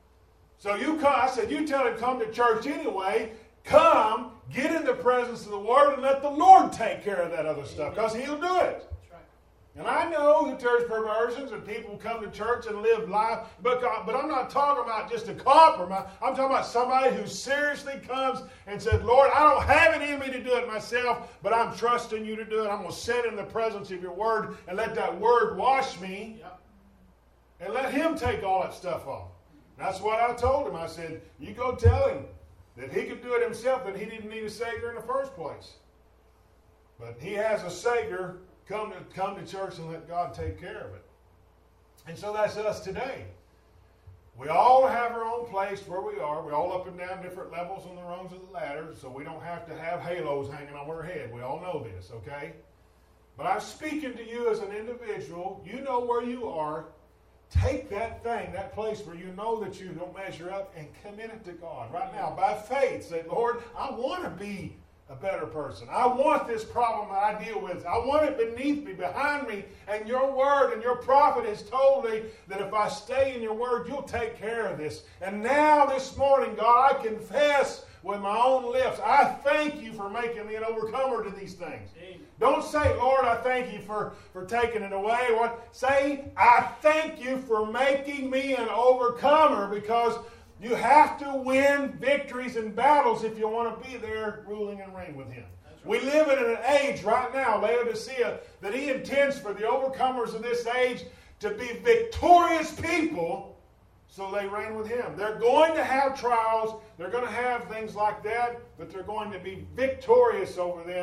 So I said, you tell him come to church anyway. Come, get in the presence of the Word, and let the Lord take care of that other stuff, because He'll do it. That's right. And I know that there's perversions and people come to church and live life, but I'm not talking about just a compromise. I'm talking about somebody who seriously comes and says, Lord, I don't have it in me to do it myself, but I'm trusting you to do it. I'm going to sit in the presence of your Word and let that Word wash me. Yep. And let Him take all that stuff off. That's what I told him. I said, you go tell him that he could do it himself, that he didn't need a Savior in the first place. But he has a Savior. Come to church and let God take care of it. And so that's us today. We all have our own place where we are. We're all up and down different levels on the rungs of the ladder, so we don't have to have halos hanging on our head. We all know this, okay? But I'm speaking to you as an individual. You know where you are. Take that thing, that place where you know that you don't measure up, and commit it to God right now by faith. Say, Lord, I want to be a better person. I want this problem that I deal with. I want it beneath me, behind me, and your word and your prophet has told me that if I stay in your word, you'll take care of this. And now this morning, God, I confess with my own lips, I thank you for making me an overcomer to these things. Amen. Don't say, Lord, I thank you for taking it away. Say, I thank you for making me an overcomer, because you have to win victories and battles if you want to be there ruling and reign with Him. Right. We live in an age right now, Laodicea, that He intends for the overcomers of this age to be victorious people so they reign with Him. They're going to have trials. They're going to have things like that, but they're going to be victorious over them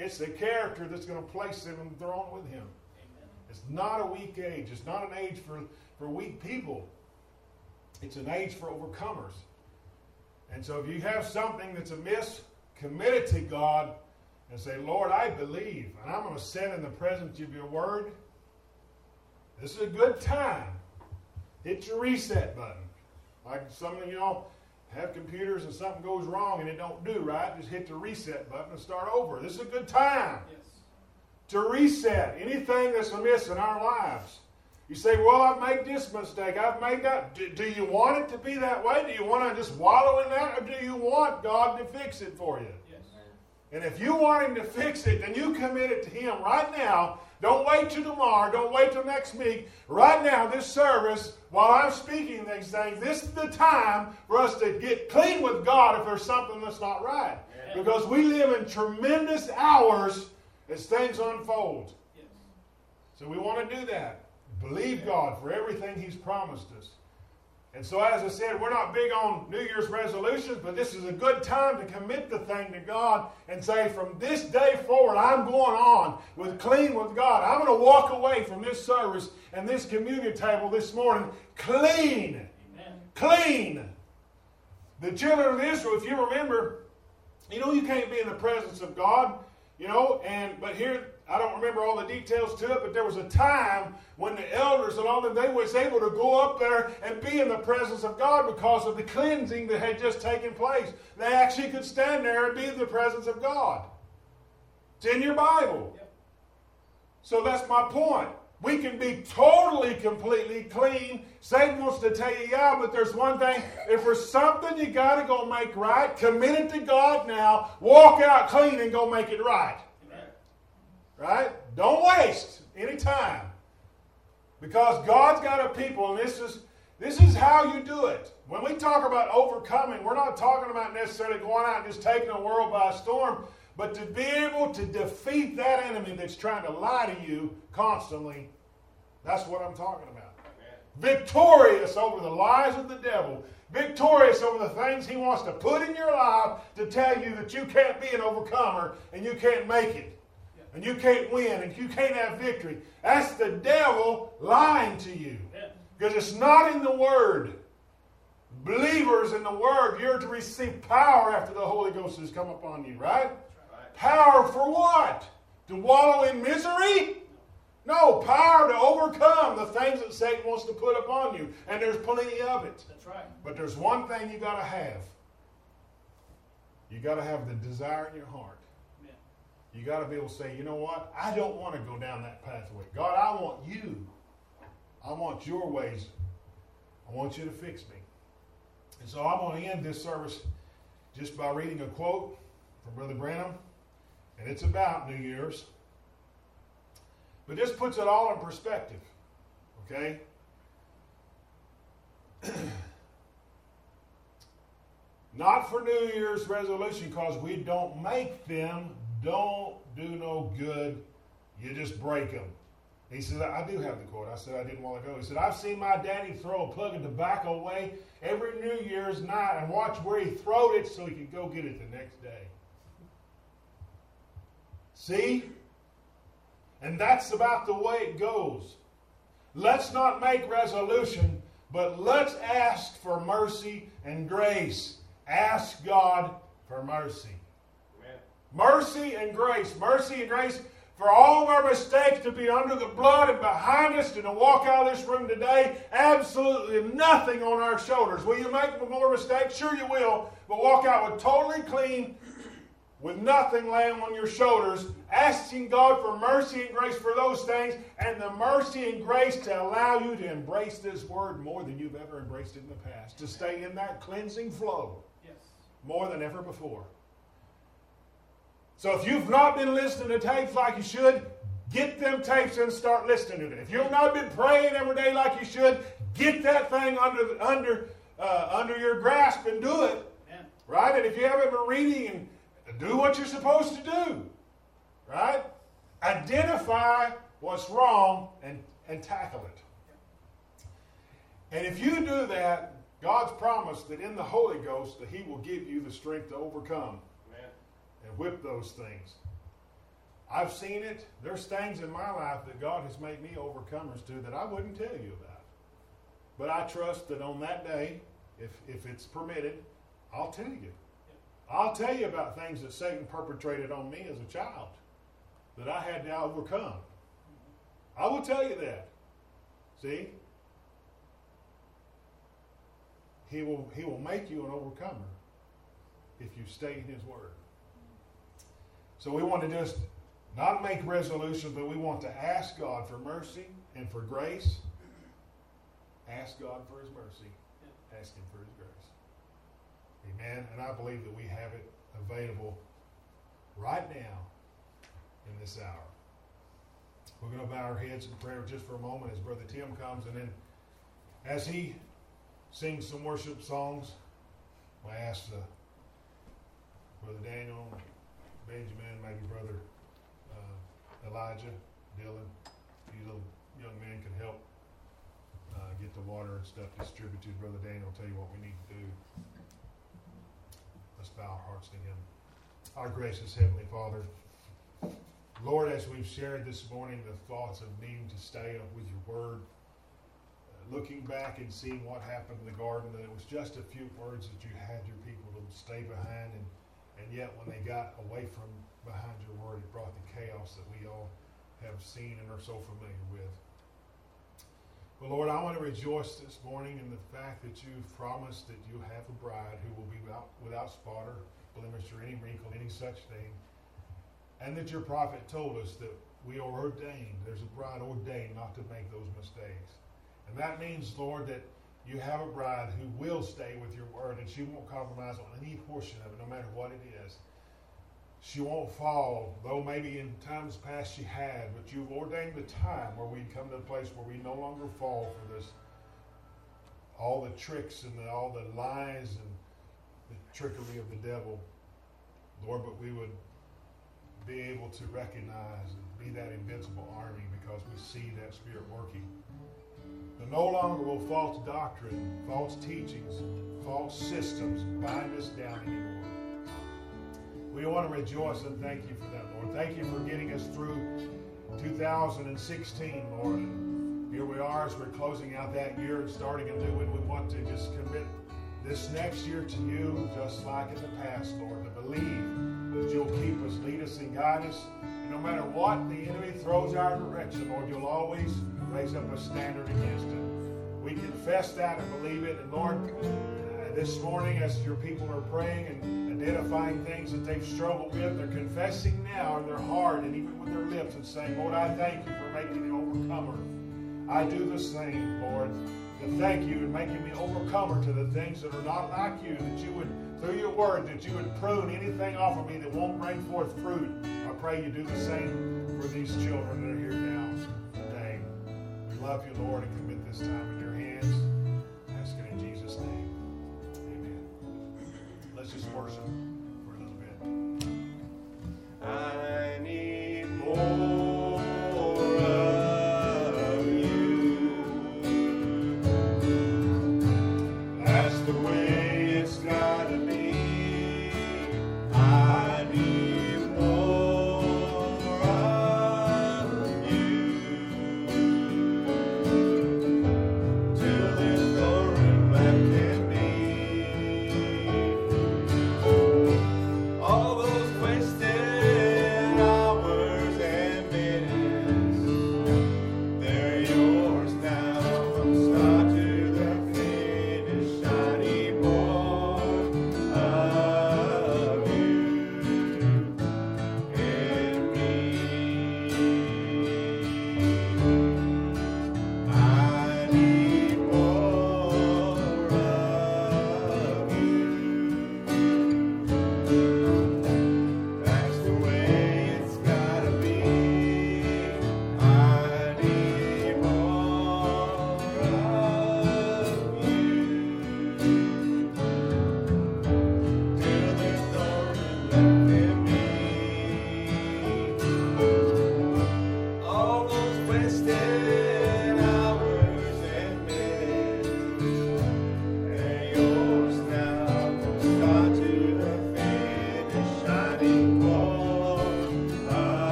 It's the character that's going to place them on the throne with him. Amen. It's not a weak age. It's not an age for weak people. It's an age for overcomers. And so if you have something that's amiss, commit it to God and say, Lord, I believe, and I'm going to sit in the presence of your word. This is a good time. Hit your reset button. Like some of y'all have computers and something goes wrong and it don't do right, just hit the reset button and start over. This is a good time to reset anything that's amiss in our lives. You say, well, I've made this mistake. I've made that. Do you want it to be that way? Do you want to just wallow in that? Or do you want God to fix it for you? Yes. And if you want him to fix it, then you commit it to him right now. Don't wait till tomorrow. Don't wait till next week. Right now, this service, while I'm speaking these things, this is the time for us to get clean with God if there's something that's not right. Yeah. Because we live in tremendous hours as things unfold. Yes. So we want to do that. Believe God for everything he's promised us. And so, as I said, we're not big on New Year's resolutions, but this is a good time to commit the thing to God and say, from this day forward, I'm going on with clean with God. I'm going to walk away from this service and this communion table this morning clean. Amen. Clean. The children of Israel, if you remember, you can't be in the presence of God, but here, I don't remember all the details to it, but there was a time when the elders and all them, they was able to go up there and be in the presence of God because of the cleansing that had just taken place. They actually could stand there and be in the presence of God. It's in your Bible. Yep. So that's my point. We can be totally, completely clean. Satan wants to tell you, yeah, but there's one thing. If there's something you got to go make right, commit it to God now. Walk out clean and go make it right. Right? Don't waste any time. Because God's got a people, and this is how you do it. When we talk about overcoming, we're not talking about necessarily going out and just taking the world by storm, but to be able to defeat that enemy that's trying to lie to you constantly. That's what I'm talking about. Amen. Victorious over the lies of the devil. Victorious over the things he wants to put in your life to tell you that you can't be an overcomer and you can't make it. And you can't win, and you can't have victory. That's the devil lying to you. Because it's not in the Word. Believers in the Word, you're to receive power after the Holy Ghost has come upon you, right? Power for what? To wallow in misery? No, power to overcome the things that Satan wants to put upon you. And there's plenty of it. That's right. But there's one thing you got to have. You got to have the desire in your heart. You got to be able to say, you know what? I don't want to go down that pathway. God, I want you. I want your ways. I want you to fix me. And so I'm going to end this service just by reading a quote from Brother Branham. And it's about New Year's. But this puts it all in perspective. Okay? Not for New Year's resolution, because we don't make them. Don't do no good. You just break them. He said, I do have the quote. I said I didn't want to go. He said, I've seen my daddy throw a plug of tobacco away every New Year's night and watch where he throwed it so he could go get it the next day. See? And that's about the way it goes. Let's not make resolution, but let's ask for mercy and grace. Ask God for mercy. Mercy and grace. Mercy and grace for all of our mistakes to be under the blood and behind us and to walk out of this room today. Absolutely nothing on our shoulders. Will you make more mistakes? Sure you will. But walk out with totally clean, with nothing laying on your shoulders, asking God for mercy and grace for those things, and the mercy and grace to allow you to embrace this word more than you've ever embraced it in the past. To stay in that cleansing flow more than ever before. So if you've not been listening to tapes like you should, get them tapes and start listening to them. If you've not been praying every day like you should, get that thing under your grasp and do it. Amen. Right? And if you haven't been reading, and do what you're supposed to do. Right? Identify what's wrong and tackle it. And if you do that, God's promised that in the Holy Ghost that He will give you the strength to overcome and whip those things. I've seen it. There's things in my life that God has made me overcomers to that I wouldn't tell you about. But I trust that on that day, if it's permitted, I'll tell you. I'll tell you about things that Satan perpetrated on me as a child that I had to overcome. I will tell you that. See? He will make you an overcomer if you stay in His Word. So we want to just not make resolutions, but we want to ask God for mercy and for grace. Ask God for His mercy. Ask Him for His grace. Amen. And I believe that we have it available right now in this hour. We're going to bow our heads in prayer just for a moment as Brother Tim comes, and then as he sings some worship songs, I ask Brother Daniel, Benjamin, maybe Brother Elijah, Dylan, these little young men can help get the water and stuff distributed. Brother Daniel will tell you what we need to do. Let's bow our hearts to Him. Our gracious Heavenly Father, Lord, as we've shared this morning the thoughts of needing to stay with your Word, looking back and seeing what happened in the garden, that it was just a few words that you had your people to stay behind, and yet when they got away from behind your Word, it brought the chaos that we all have seen and are so familiar with. Well, Lord, I want to rejoice this morning in the fact that you've promised that you have a bride who will be without spot or blemish or any wrinkle, any such thing, and that your prophet told us that we are ordained, there's a bride ordained not to make those mistakes. And that means, Lord, that you have a bride who will stay with your word, and she won't compromise on any portion of it, no matter what it is. She won't fall, though maybe in times past she had, but you've ordained the time where we'd come to a place where we no longer fall for this, all the tricks and all the lies and the trickery of the devil, Lord, but we would be able to recognize and be that invincible army because we see that Spirit working. But no longer will false doctrine, false teachings, false systems bind us down anymore. We want to rejoice and thank you for that, Lord. Thank you for getting us through 2016, Lord. And here we are as we're closing out that year and starting a new one. We want to just commit this next year to you, just like in the past, Lord, to believe that you'll keep us, lead us, and guide us. And no matter what the enemy throws our direction, Lord, you'll always raise up a standard against it. We confess that and believe it. And Lord, this morning as your people are praying and identifying things that they've struggled with, they're confessing now in their heart and even with their lips and saying, Lord, I thank you for making me overcomer. I do the same, Lord, to thank you and making me overcomer to the things that are not like you, that you would, through your word, that you would prune anything off of me that won't bring forth fruit. I pray you do the same for these children that are here now today. We love you, Lord, and commit this time in your hands. Ask it in Jesus' name. Let's just worship for a little bit. I need more of you. That's the way it's gotta be. I need more of you.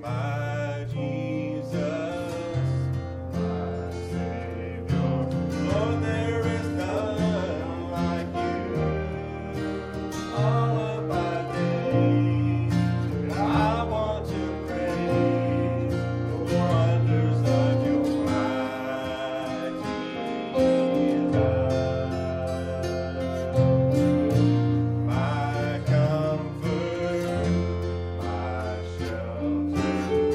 my Jesus, my Savior. Lord, there is none like you. All of my days, I want to praise the wonders of your mighty love. My comfort, my shelter,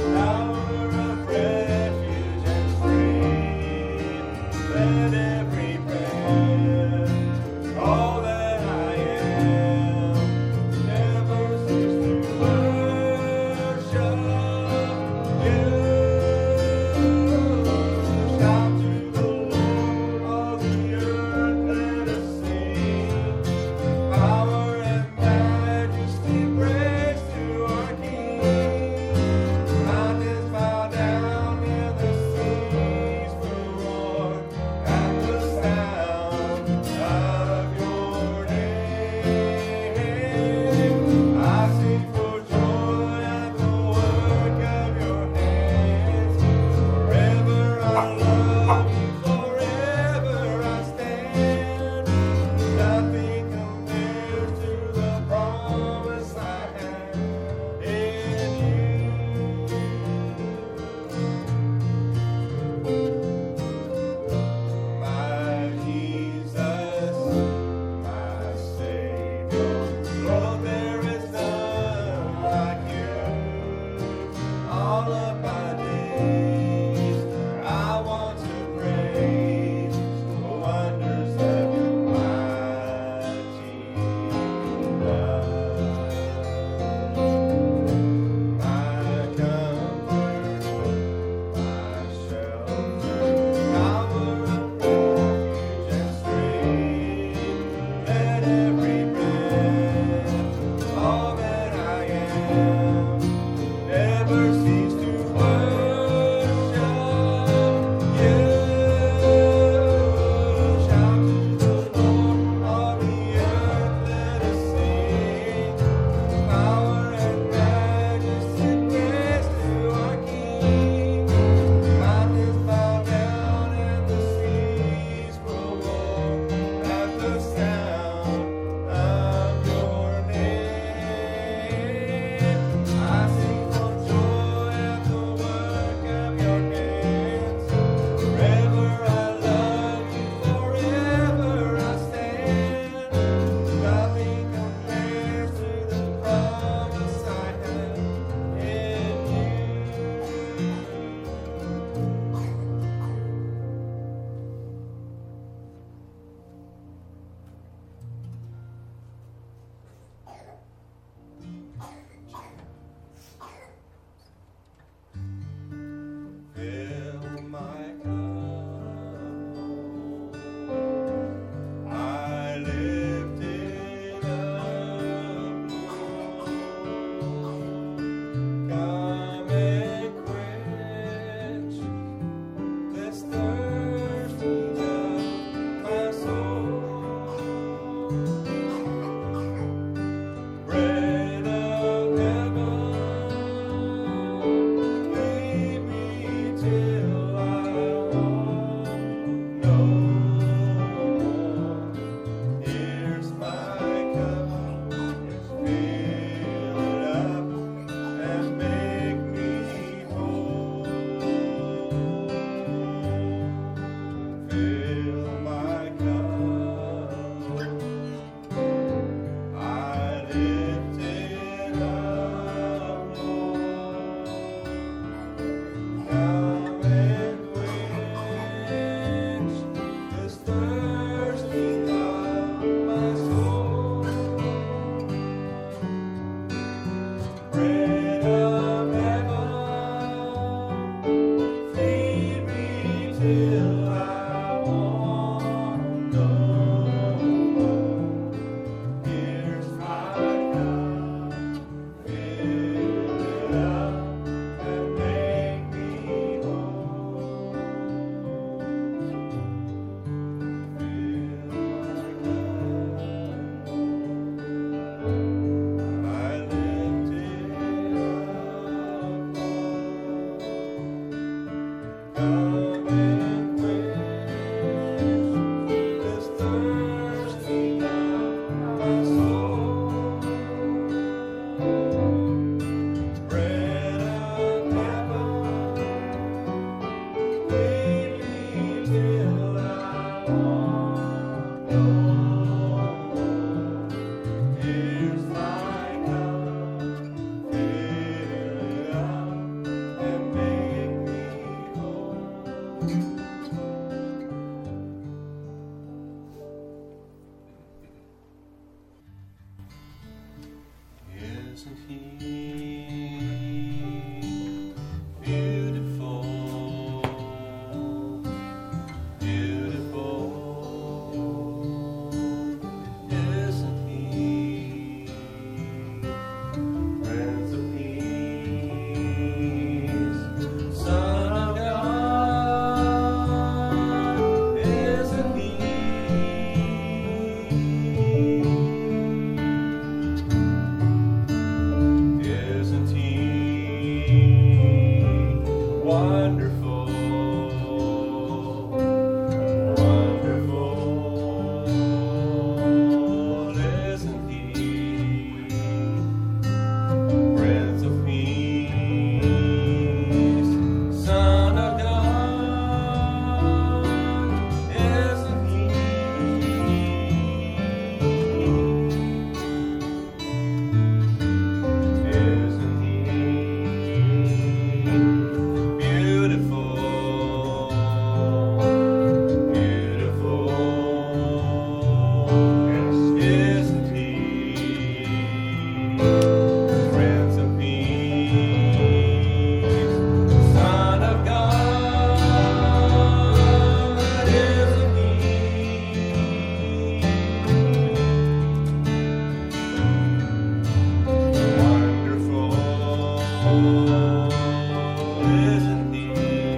isn't He?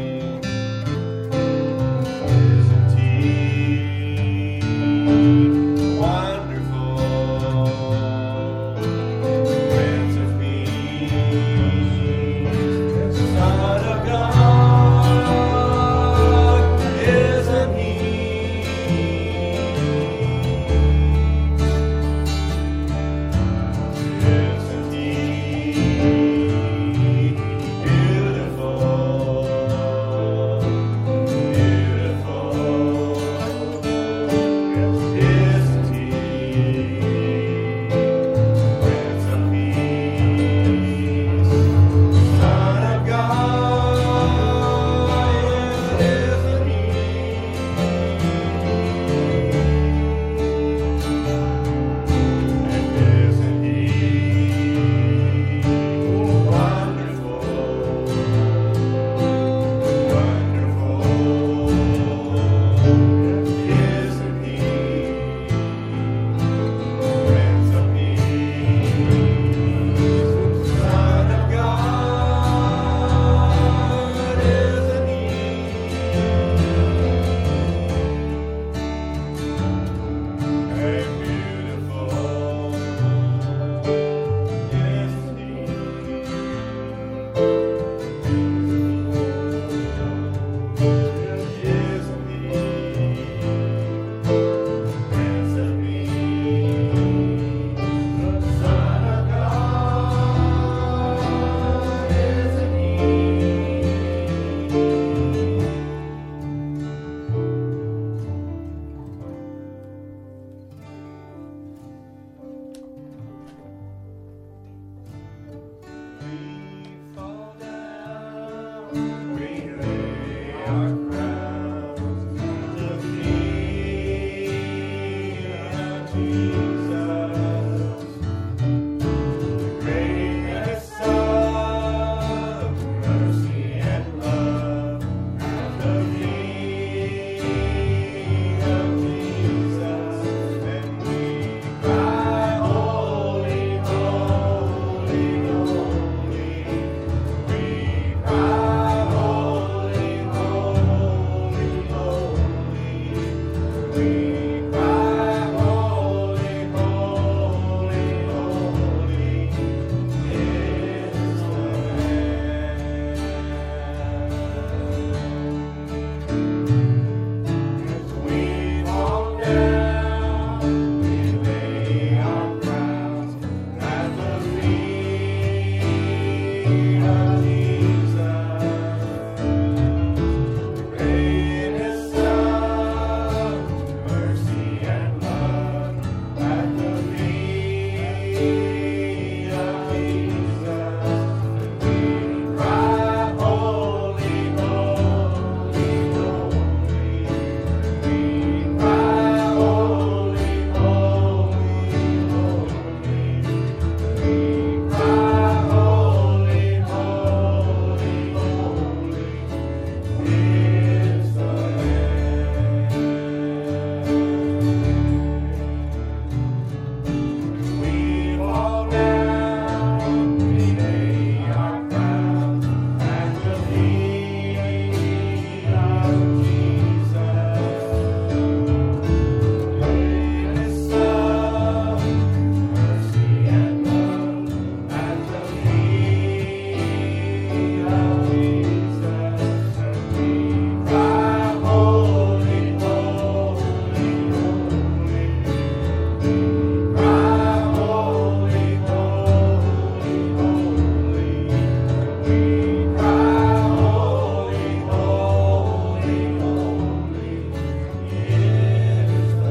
Isn't He wonderful? Prince of Peace, Son of God, isn't He? Isn't He beautiful? Beautiful. Isn't He Prince of Peace, Son of God, isn't He? And isn't He wonderful? Wonderful. Isn't He Prince of Peace, Son of God, isn't He? And beautiful, isn't He? Isn't He Prince of Peace, Son of God, isn't He? We fall down, we lay our crowns at the feet of Jesus. The greatness of mercy and love at the feet of Jesus. And we cry, holy, holy, holy. We cry, holy, holy, holy. We cry, holy, holy, holy is the Lamb. As we fall down, we lay our crowns at the feet of Jesus. Greatness of mercy and love at the feet of Jesus. We cry, holy, holy, holy. We cry, holy, holy, holy. We cry, holy, holy, holy is the Lamb. We fall down, we lay our crowns at the feet of Jesus. Greatness of mercy and love at the feet of Jesus. We cry, holy, holy, holy. We cry, holy, holy, holy. We cry, holy, holy, holy is the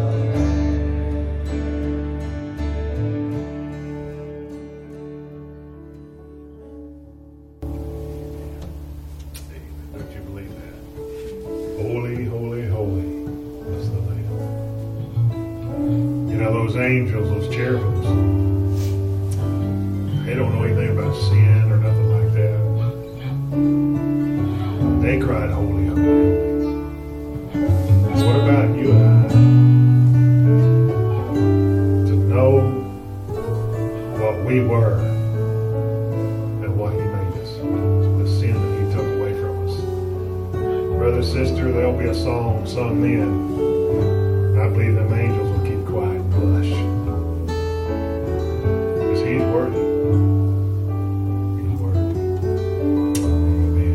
Don't you believe that? Holy, holy, holy is the Lamb. You know, those angels, those cherubims, they don't know anything about sin or nothing like that. They cried, holy, holy, holy. What about you and I? To know what we were and what He made us. brother, sister, there'll be a song sung then. I believe them angels will keep quiet and blush. Because he's worthy. He's worthy. Amen.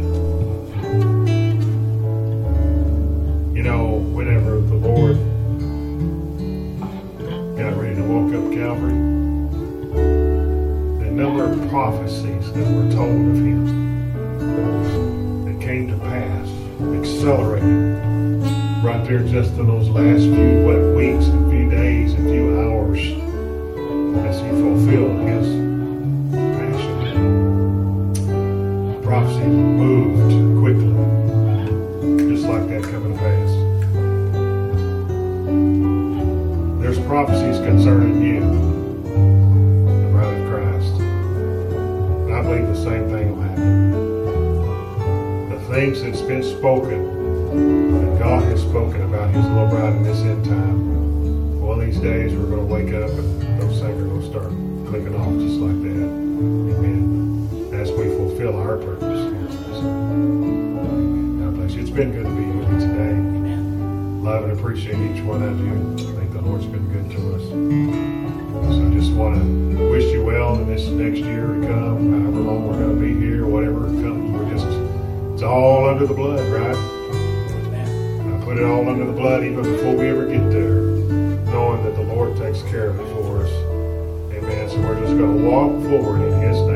You know, whenever the Lord got ready to walk up Calvary, the number of prophecies that were told of him that came to pass accelerated right there just in those last few weeks and few days and few hours as he fulfilled his passion. Prophecy moved quickly, just like that coming to pass. There's prophecies concerning you, the bride of Christ. And I believe the same thing will happen. The things that's been spoken, that God has spoken about his little bride in this end time. One of these days we're going to wake up and those things are going to start clicking off just like that. Amen. As we fulfill our purpose. God bless you. It's been good to be with you today. Love and appreciate each one of you. I think the Lord's been good to us. So I just want to wish you well in this next year to come, however long we're going to be here, whatever comes. It's all under the blood, right? Put it all under the blood even before we ever get there, knowing that the Lord takes care of it for us. Amen. So we're just going to walk forward in his name.